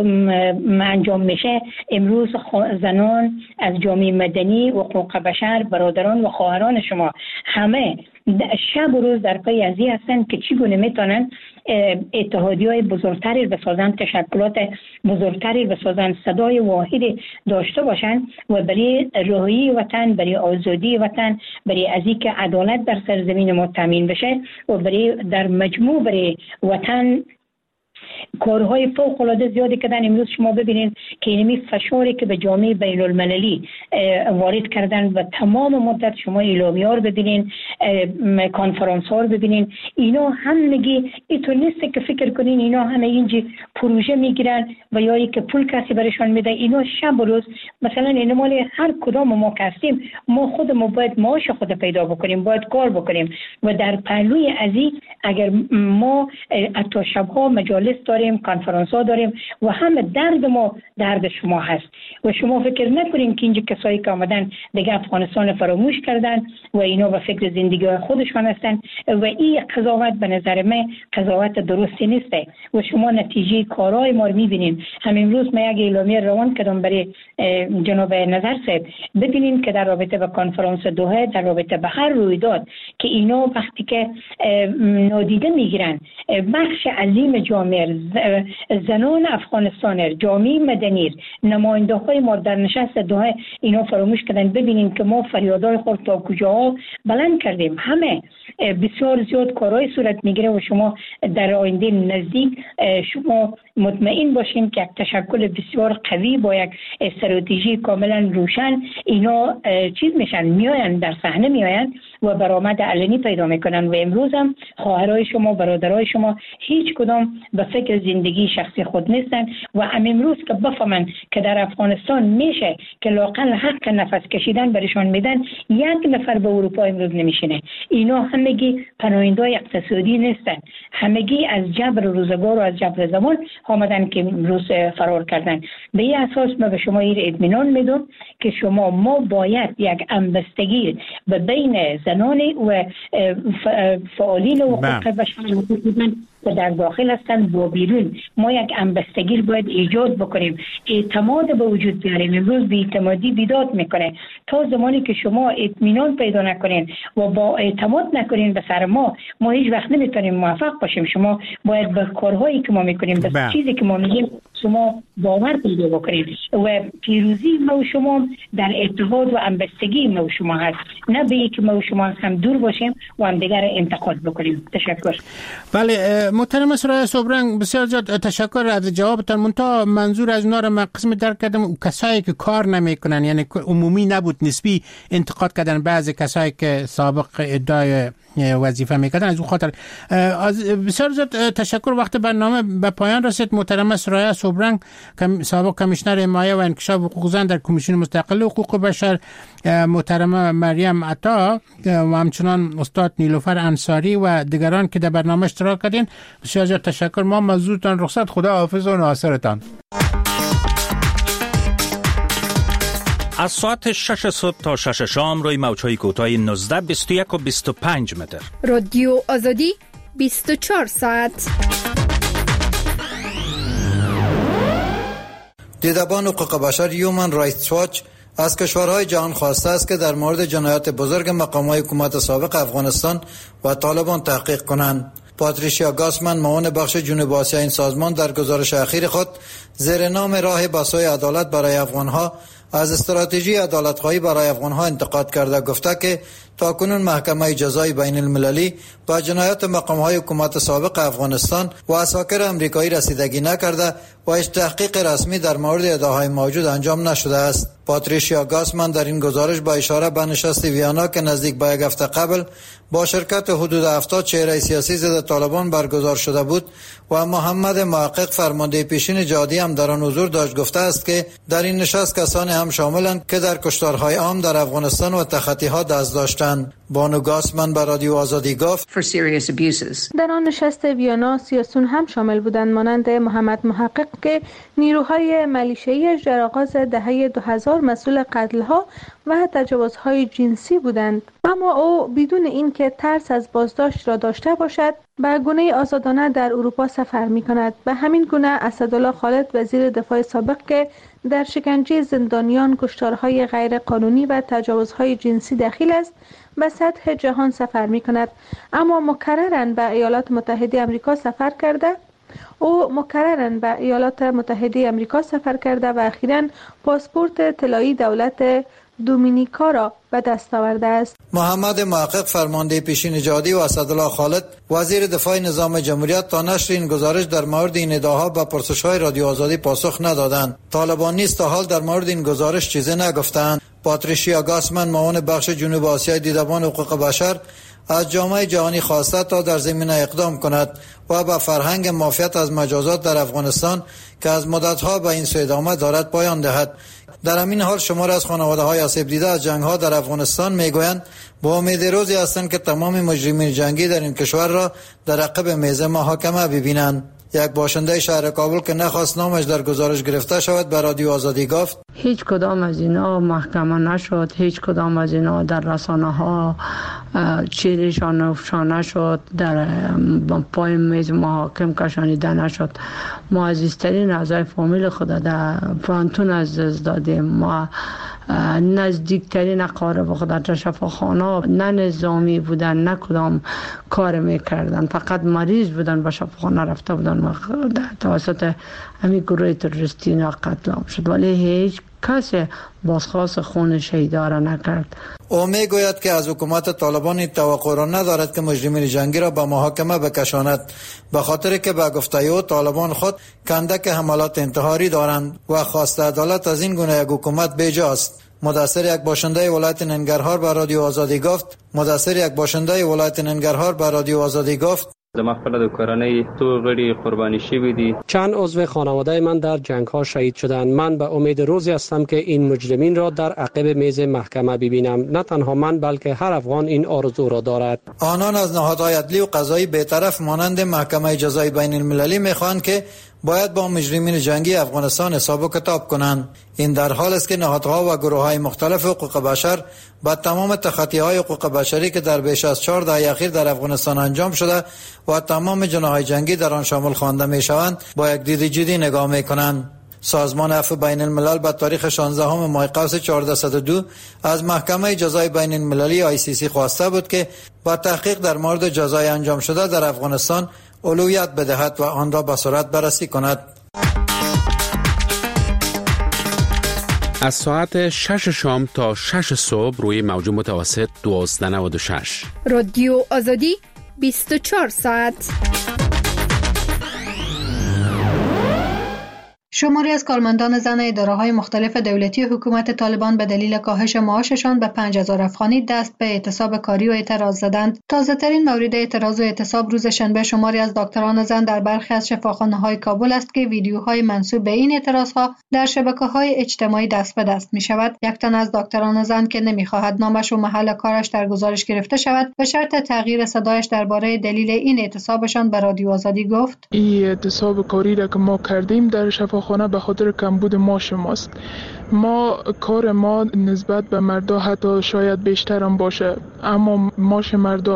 S4: انجام میشه، امروز زنان از جامعه مدنی و حقوق بشر، برادران و خواهران شما همه شب و روز در پی ازی هستند که چگونه میتونن اتحادیه‌های بزرگتری بسازن، تشکلات بزرگتری بسازن، صدای واحدی داشته باشن و برای رهایی وطن، برای آزادی وطن، برای ازی که عدالت در سرزمین ما تامین بشه و برای در مجموع برای وطن کارهای فوق العاده زیادی کردن. امروز شما ببینید که اینمی فشاری که به جامعه بین المللی وارد کردن و تمام مدت شما اعلامیه‌ها رو ببینین، کنفرانس‌ها رو ببینین، اینا همگی اینطور نیست که فکر کنین اینا همه اینجی پروژه میگیرن و یا که پول کسی برشان میده. اینا شب و روز، مثلا این مال هر کدام ما هستیم، ما خودمون باید معاش خود پیدا بکنیم، باید کار بکنیم و در پهلوی ازی اگر ما حتی شب‌ها مجالس داریم، کنفرانس ها داریم و همه درد ما درد شما هست و شما فکر نکنین که اینجا کسایی که آمدن دیگه افغانستان فراموش کردن و اینا به فکر زندگی خودشان هستن و این قضاوت به نظر من قضاوت درستی نیسته و شما نتیجه کارهای ما رو میبینیم. همین روز من یک اعلامیه روان کردم برای جناب نظر صاحب، ببینین که در رابطه با کنفرانس دوحه، در رابطه به هر رویداد که اینا وقتی که نادیده میگیرن بخش عظیم جامعه، زنان افغانستان، جامعه مدنی، نماینده های ما در نشست دوحه اینا فراموش کردن. ببینین که ما فریادهای خود تا کجاها بلند کردیم. همه بسیار زیاد کارهای صورت میگیره و شما در آینده نزدیک شما مطمئن باشین که یک تشکل بسیار قوی با یک استراتژی کاملا روشن اینا چیز میشن، میاین در صحنه میاین و برآمد علنی پیدا میکنن. و امروز هم خواهرای شما، برادرای شما هیچ کدام به فکر زندگی شخصی خود نیستن و امروز که بفهمن که در افغانستان میشه که لااقل حق نفس کشیدن برشان میدن، یک نفر به اروپا امروز نمیشینه. اینا همگی پناهنده‌های اقتصادی نیستن، همگی از جبر روزگار و از جبر زمان آمدن که امروز فرار کردن. به این اساس من به شما این اطمینان میدم که ما باید یک همبستگی به بین زنان و فعالین حقوق بشر که در داخل هستند و بیرون. ما یک همبستگی باید ایجاد بکنیم، اعتماد به وجود بیاریم. امروز بی‌اعتمادی بیداد میکنه. تا زمانی که شما اطمینان پیدا نکنین و با اعتماد نکنین به سر ما هیچ وقت نمیتونیم موفق باشیم. شما باید به کارهایی که ما میکنیم، به چیزی که ما میگیم شما باور پیدا بکنید و پیروزی ما و شما در اتحاد و همبستگی ما و شما هست، نه به اینکه ما و شما هم دور باشیم و هم دیگر انتقاد بکنیم. تشکر.
S3: بله محترم سرای صبرنگ، بسیار زیاد تشکر از جوابتان. منتها منظور از اونا رو من قسم درک کردم، کسایی که کار نمیکنن، یعنی عمومی نبود، نسبی انتقاد کردن بعضی کسایی که سابق ادعای وظیفه میکردن. از اون خاطر بسیار زیاد تشکر. وقت برنامه به پایان رسید. محترم سرای صبرنگ، سابق کمیشنر حمایت و انکشاف حقوق زن در کمیسیون مستقل حقوق بشر، محترم مریم عطا و همچنان استاد نیلوفر انصاری و دیگران که در برنامه اشتراک کردین، بسیار زیاد تشکر. ما موضوعتان رخصت. خدا حافظ و ناصرتان.
S7: از ساعت 6 صبح تا 6 شام روی موج‌های کوتاه 19، 21 و 25 متر.
S8: رادیو آزادی 24 ساعت.
S9: دیدبان حقوق بشر هیومن رایتس واچ از کشورهای جهان خواسته است که در مورد جنایات بزرگ مقام‌های حکومت سابق افغانستان و طالبان تحقیق کنند. پاتریشیا گاسمن، معاون بخش جنوب آسیا این سازمان، در گزارش اخیر خود زیر نام راه به سوی عدالت برای افغانها از استراتژی عدالت‌خواهی برای افغانها انتقاد کرده، گفته که تاکنون محکمه جزای بین المللی با جنایات مقام‌های حکومت سابق افغانستان و عساکر امریکایی رسیدگی نکرده و هیچ تحقیق رسمی در مورد ادعاهای موجود انجام نشده است. پاتریشیا گاسمن در این گزارش با اشاره به نشست ویانا که نزدیک به یک هفته قبل با شرکت حدود 70 چهره سیاسی ضد طالبان برگزار شده بود و محمد محقق، فرمانده پیشین جهادی، هم در آن حضور داشت، گفته است که در این نشست کسانی هم شاملند که در کشتارهای عام در افغانستان و تخطی‌ها دست داشتند. بانو گاسمن به رادیو آزادی گفت
S10: در آن نشست ویانا سیاسیون هم شامل بودند، مانند محمد محقق که نیروهای ملیشه‌ای جرآغاز دهه 2000 مسئول قتل‌ها و تجاوزهای جنسی بودند، اما او بدون اینکه ترس از بازداشت را داشته باشد به گونه آزادانه در اروپا سفر می‌کند. به همین گونه اسدالله خالد، وزیر دفاع سابق که در شکنجه زندانیان، کشتارهای غیر قانونی و تجاوزهای جنسی دخیل است، به سطح جهان سفر می‌کند، اما مکرراً به ایالات متحده آمریکا سفر کرده. و اخیراً پاسپورت طلایی دولت دومینیکا را به دست آورده است.
S9: محمد محقق، فرمانده پیشین جهادی، و اسدالله خالد، وزیر دفاع نظام جمهوریت، تا نشر این گزارش در مورد این ادعاها به پرسش‌های رادیو آزادی پاسخ ندادند. طالبان نیز تا حال در مورد این گزارش چیزی نگفتند. پاتریشیا گاسمن، معاون بخش جنوب آسیای دیدبان حقوق بشر، از جامعه جهانی خواسته تا در زمینه اقدام کند و به فرهنگ معافیت از مجازات در افغانستان که از مدت‌ها به این سو ادامه دارد پایان دهد. در همین حال شمار از خانواده‌های آسیب دیده از جنگ‌ها در افغانستان میگویند با امید روزی هستند که تمام مجرمین جنگی در این کشور را در عقب میز محاکمه ببینند. یک باشنده شهر کابل که نخواست نامش در گزارش گرفته شود به رادیو آزادی گفت
S11: هیچ کدام از اینا محکمه نشد، هیچ کدام از اینا در رسانه ها چیرشان افشا نشد، در پای میز محاکم کشانیده نشد. ما عزیزترین اعضای فامیل خود در پانتون از دادیم. ما نزدیکترین اقارب خود در شفاخانه نه نظامی بودن نه کدام کار میکردن، فقط مریض بودن به شفاخانه رفته بودن و توسط همین گروه تروریستی اینا قتل عام شد، ولی هیچ کسی بازخواست خون شهیدا را نکرد.
S9: او میگوید که از حکومت طالبان توقع را ندارد که مجرمین جنگی را به محاکمه بکشاند، به خاطر که به گفته او طالبان خود کندک حملات انتحاری دارند و خواست عدالت از این گونه یک حکومت بیجاست. مدثر یک باشنده ولایت ننگرهار به رادیو آزادی گفت
S12: زما خپل د کورنۍ تو غړي قرباني شوي دي.
S13: چند عضو خانواده من در جنگ ها شهید شدند. من به امید روزی هستم که این مجرمین را در عقب میز محکمه ببینم. نه تنها من بلکه هر افغان این آرزو را دارد.
S9: آنان از نهادهای عدلی و قضایی بی‌طرف مانند محکمه جزای بین المللی میخواهند که باید با مجرمین جنگی افغانستان حساب و کتاب کنند. این در حال است که نهادها و گروه‌های مختلف حقوق بشر با تمام تخطی‌های حقوق بشری که در بیش از 4 دهه اخیر در افغانستان انجام شده و تمام جناح‌های جنگی در آن شامل خوانده می‌شوند با یک دید جدی نگاه می‌کنند. سازمان عفو بین الملل به تاریخ 16 ماه قوس 1402 از محکمه جزای بین المللی ICC خواسته بود که با تحقیق در مورد جزای انجام شده در افغانستان اولویت بدهد و آن را به سرعت بررسی کند.
S14: از ساعت 6 شام تا 6 صبح روی موج متوسط 1296
S8: رادیو آزادی 24 ساعت.
S10: شماری از کارمندان زن اداره‌های مختلف دولتی حکومت طالبان به دلیل کاهش معاششان به 5000 افغانی دست به اعتصاب کاری و اعتراض زدند. تازه‌ترین مورد اعتراض و اعتصاب روز شنبه شماری از دکتران زن در برخی از شفاخانه‌های کابل است که ویدیوهای منسوب به این اعتراضها در شبکه‌های اجتماعی دست به دست می‌شود. یک تن از دکتران زن که نمی‌خواهد نامش و محل کارش در گزارش گرفته شود، به شرط تغییر صدایش درباره دلیل این اعتصابشان به رادیو آزادی گفت:
S15: این اعتصاب کاری را که ما کردیم در شفاخانه به خاطر کمبود معاش ماست. کار ما نسبت به مردا حتی شاید بیشتر هم باشه، اما معاش مردا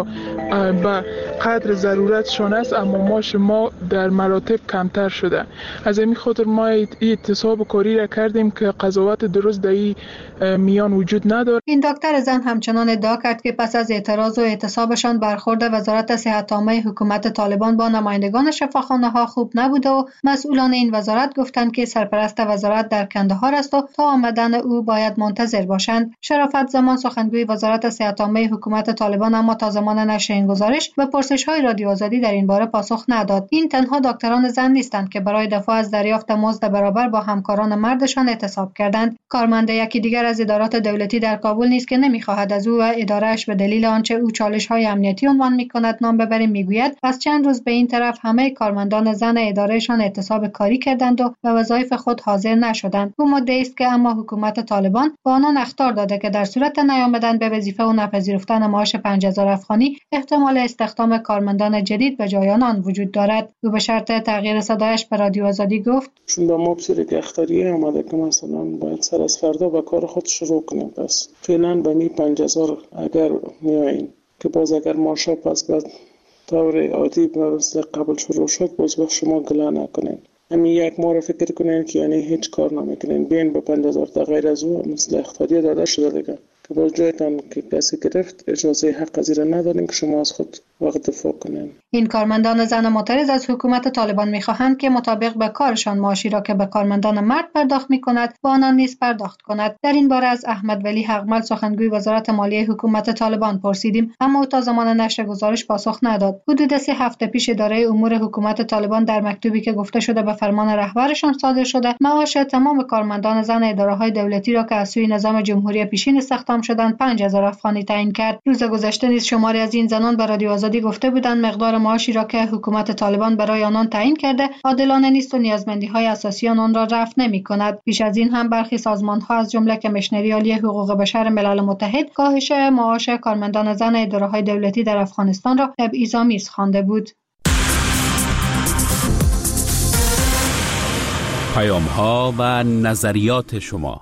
S15: به قدر ضرورتشان است، اما معاش ما در مراتب کمتر شده. از این خاطر ما اعتصاب کاری را کردیم که قضاوت درست در این میان وجود نداره.
S10: این دکتر زن همچنان ادعا کرد که پس از اعتراض و اعتصابشان برخورد وزارت صحت عامه حکومت طالبان با نمایندگان شفاخانه‌ها خوب نبوده و مسئولان این وزارت گفتند که سرپرست وزارت در کندهار است و تا آمدن او باید منتظر باشند. شرافت زمان سخنگوی وزارت صحت عامه حکومت طالبان اما تا زمان نشر این گزارش به پرسش‌های رادیو آزادی در این باره پاسخ نداد. این تنها دکتران زن نیستند که برای دفاع از دریافت مزد برابر با همکاران مردشان اعتصاب کردند. کارمند یکی دیگر از ادارات دولتی در کابل نیز که نمی‌خواهد از او و اداره‌اش به دلیل آنچه او چالش‌های امنیتی عنوان می‌کند نام ببریم میگوید از چند روز به این طرف همه کارمندان زن ادارهشان اعتصاب کاری کردند و به وظایف خود حاضر نشدند. او مدعی است که اما حکومت طالبان به آنان اخطار داده که در صورت نیامدن به وظیفه و نپذیرفتن معاش 5000 افغانی احتمال استخدام کارمندان جدید به جای آنان وجود دارد. او به شرط تغییر صدایش به رادیو آزادی گفت:
S15: چون به ما بسیاری که اختاریه آمده که مثلا باید سر از فردا به کار خود شروع کنیم. پس فعلا به می 5000 اگر میاییم که باز اگر معاش پس بعد طور عادی مثل قبل شروع شد باز به شما گله نکنین. همین یک ماه فکر کنین که یعنی هیچ کار نمیکنین، بین به 5000 تا غیر از او مثل اختاریه داده شده دیگه که باز جایتان که کسی گرفت اجازه حق از این ندارین که شما از خود وقت دفاع کنین.
S10: این کارمندان زن معترض از حکومت طالبان می‌خواهند که مطابق به کارشان معاشی را که به کارمندان مرد پرداخت می‌کند با آنان نیز پرداخت کند. در این باره از احمد ولی حقمل سخنگوی وزارت مالیه حکومت طالبان پرسیدیم، اما او تا زمان نشر گزارش پاسخ نداد. حدود 3 هفته پیش اداره امور حکومت طالبان در مکتوبی که گفته شده به فرمان رهبرشان صادر شده معاش تمام کارمندان زن اداره‌های دولتی را که از سوی نظام جمهوری پیشین استخدام شدند 5000 افغانی تعیین کرد. روز گذشته نیز شماری از این زنان به رادیو آزادی گفته بودند مقدار معاشی را که حکومت طالبان برای آنان تعیین کرده عادلانه نیست و نیازمندی‌های اساسی آنان را رفع نمی‌کند. پیش از این هم برخی سازمان‌ها از جمله کمیشنری عالی حقوق بشر ملل متحد کاهش معاش کارمندان زن اداره‌های دولتی در افغانستان را تبعیض‌آمیز خوانده بود.
S14: پیام‌ها و نظریات شما.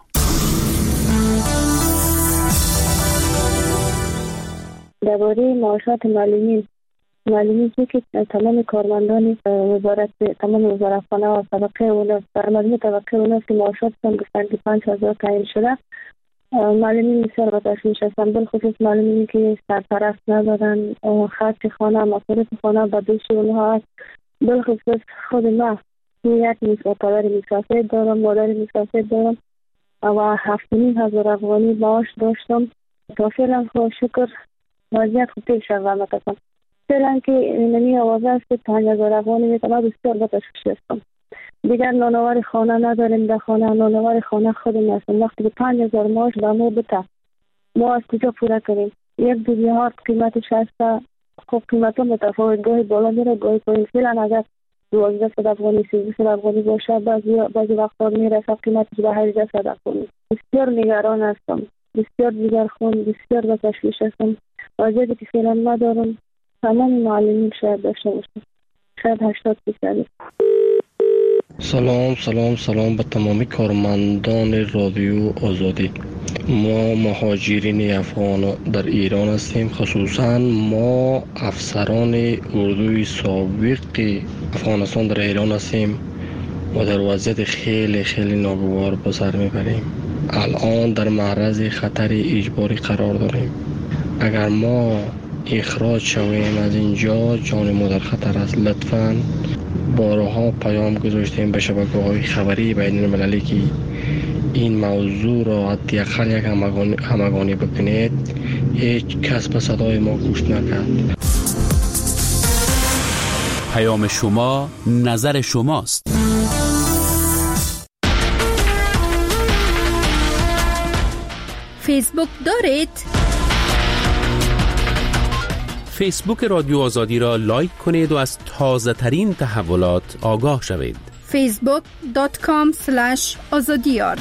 S1: درباره معاشات معلومی که تمام کارمندان وزارت تمام وزارتخانه و طبقه اوناست در مجموع طبقه اوناست که معاشاتشان گفتن که 5000 تعیین شده. معلمین بسیار با تشویش هستن، بالخصوص معلمینی که سرپرست ندارن، خرج خانه مصارف خانه به دوش اونها هست. بالخصوص خود ما یک پدر مسافر دارم، مادر مسافر دارم و 7500 افغانی معاش داشتم. تا فعلا خدا شکر وضعیت خوب پیش رفته است. فعلا که نمی آوازه است که 5000 افغانی میتونه بسیار با تشویش هستم. دیگر نانوار خانه نداریم، در خانه نانوار خانه خودم هستم. وقتی که 5000 معاش به ما بده ما از کجا پوره کنیم؟ یک دوزیهار قیمتش هست. خب قیمت ها متفاوت، گاهی بالا میره گاهی پایین. فعلا اگر 1200 افغانی 1300 افغانی باشه بعضی وقتا میرسه قیمتش به 1800 افغانی. بسیار نگران هستم، بسیار جگرخون، بسیار با تشویش هستم. وضعیتی که فعلا ندارم تمام معلمین شاید داشته باشم، شاید 80%.
S16: سلام به تمامی کارمندان رادیو آزادی. ما مهاجرین افغان در ایران هستیم، خصوصا ما افسران اردوی سابق افغانستان در ایران هستیم و در وضعیت خیلی ناگوار به سر میبریم. الان در معرض خطر اجباری قرار داریم. اگر ما اخراج شویم از اینجا جان ما در خطر است. لطفاً بارها پیام گذاشتیم به شبکه‌های خبری بین المللی که این موضوع را حداقل یک همگانی بکنید. هیچ کس به صدای ما گوش نکرد.
S14: پیام شما نظر شماست.
S8: فیسبوک دارید؟
S14: فیسبوک رادیو آزادی را لایک کنید و از تازه ترین تحولات آگاه شوید.
S8: facebook.com/azadiyar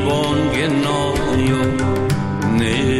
S17: بانگ نای و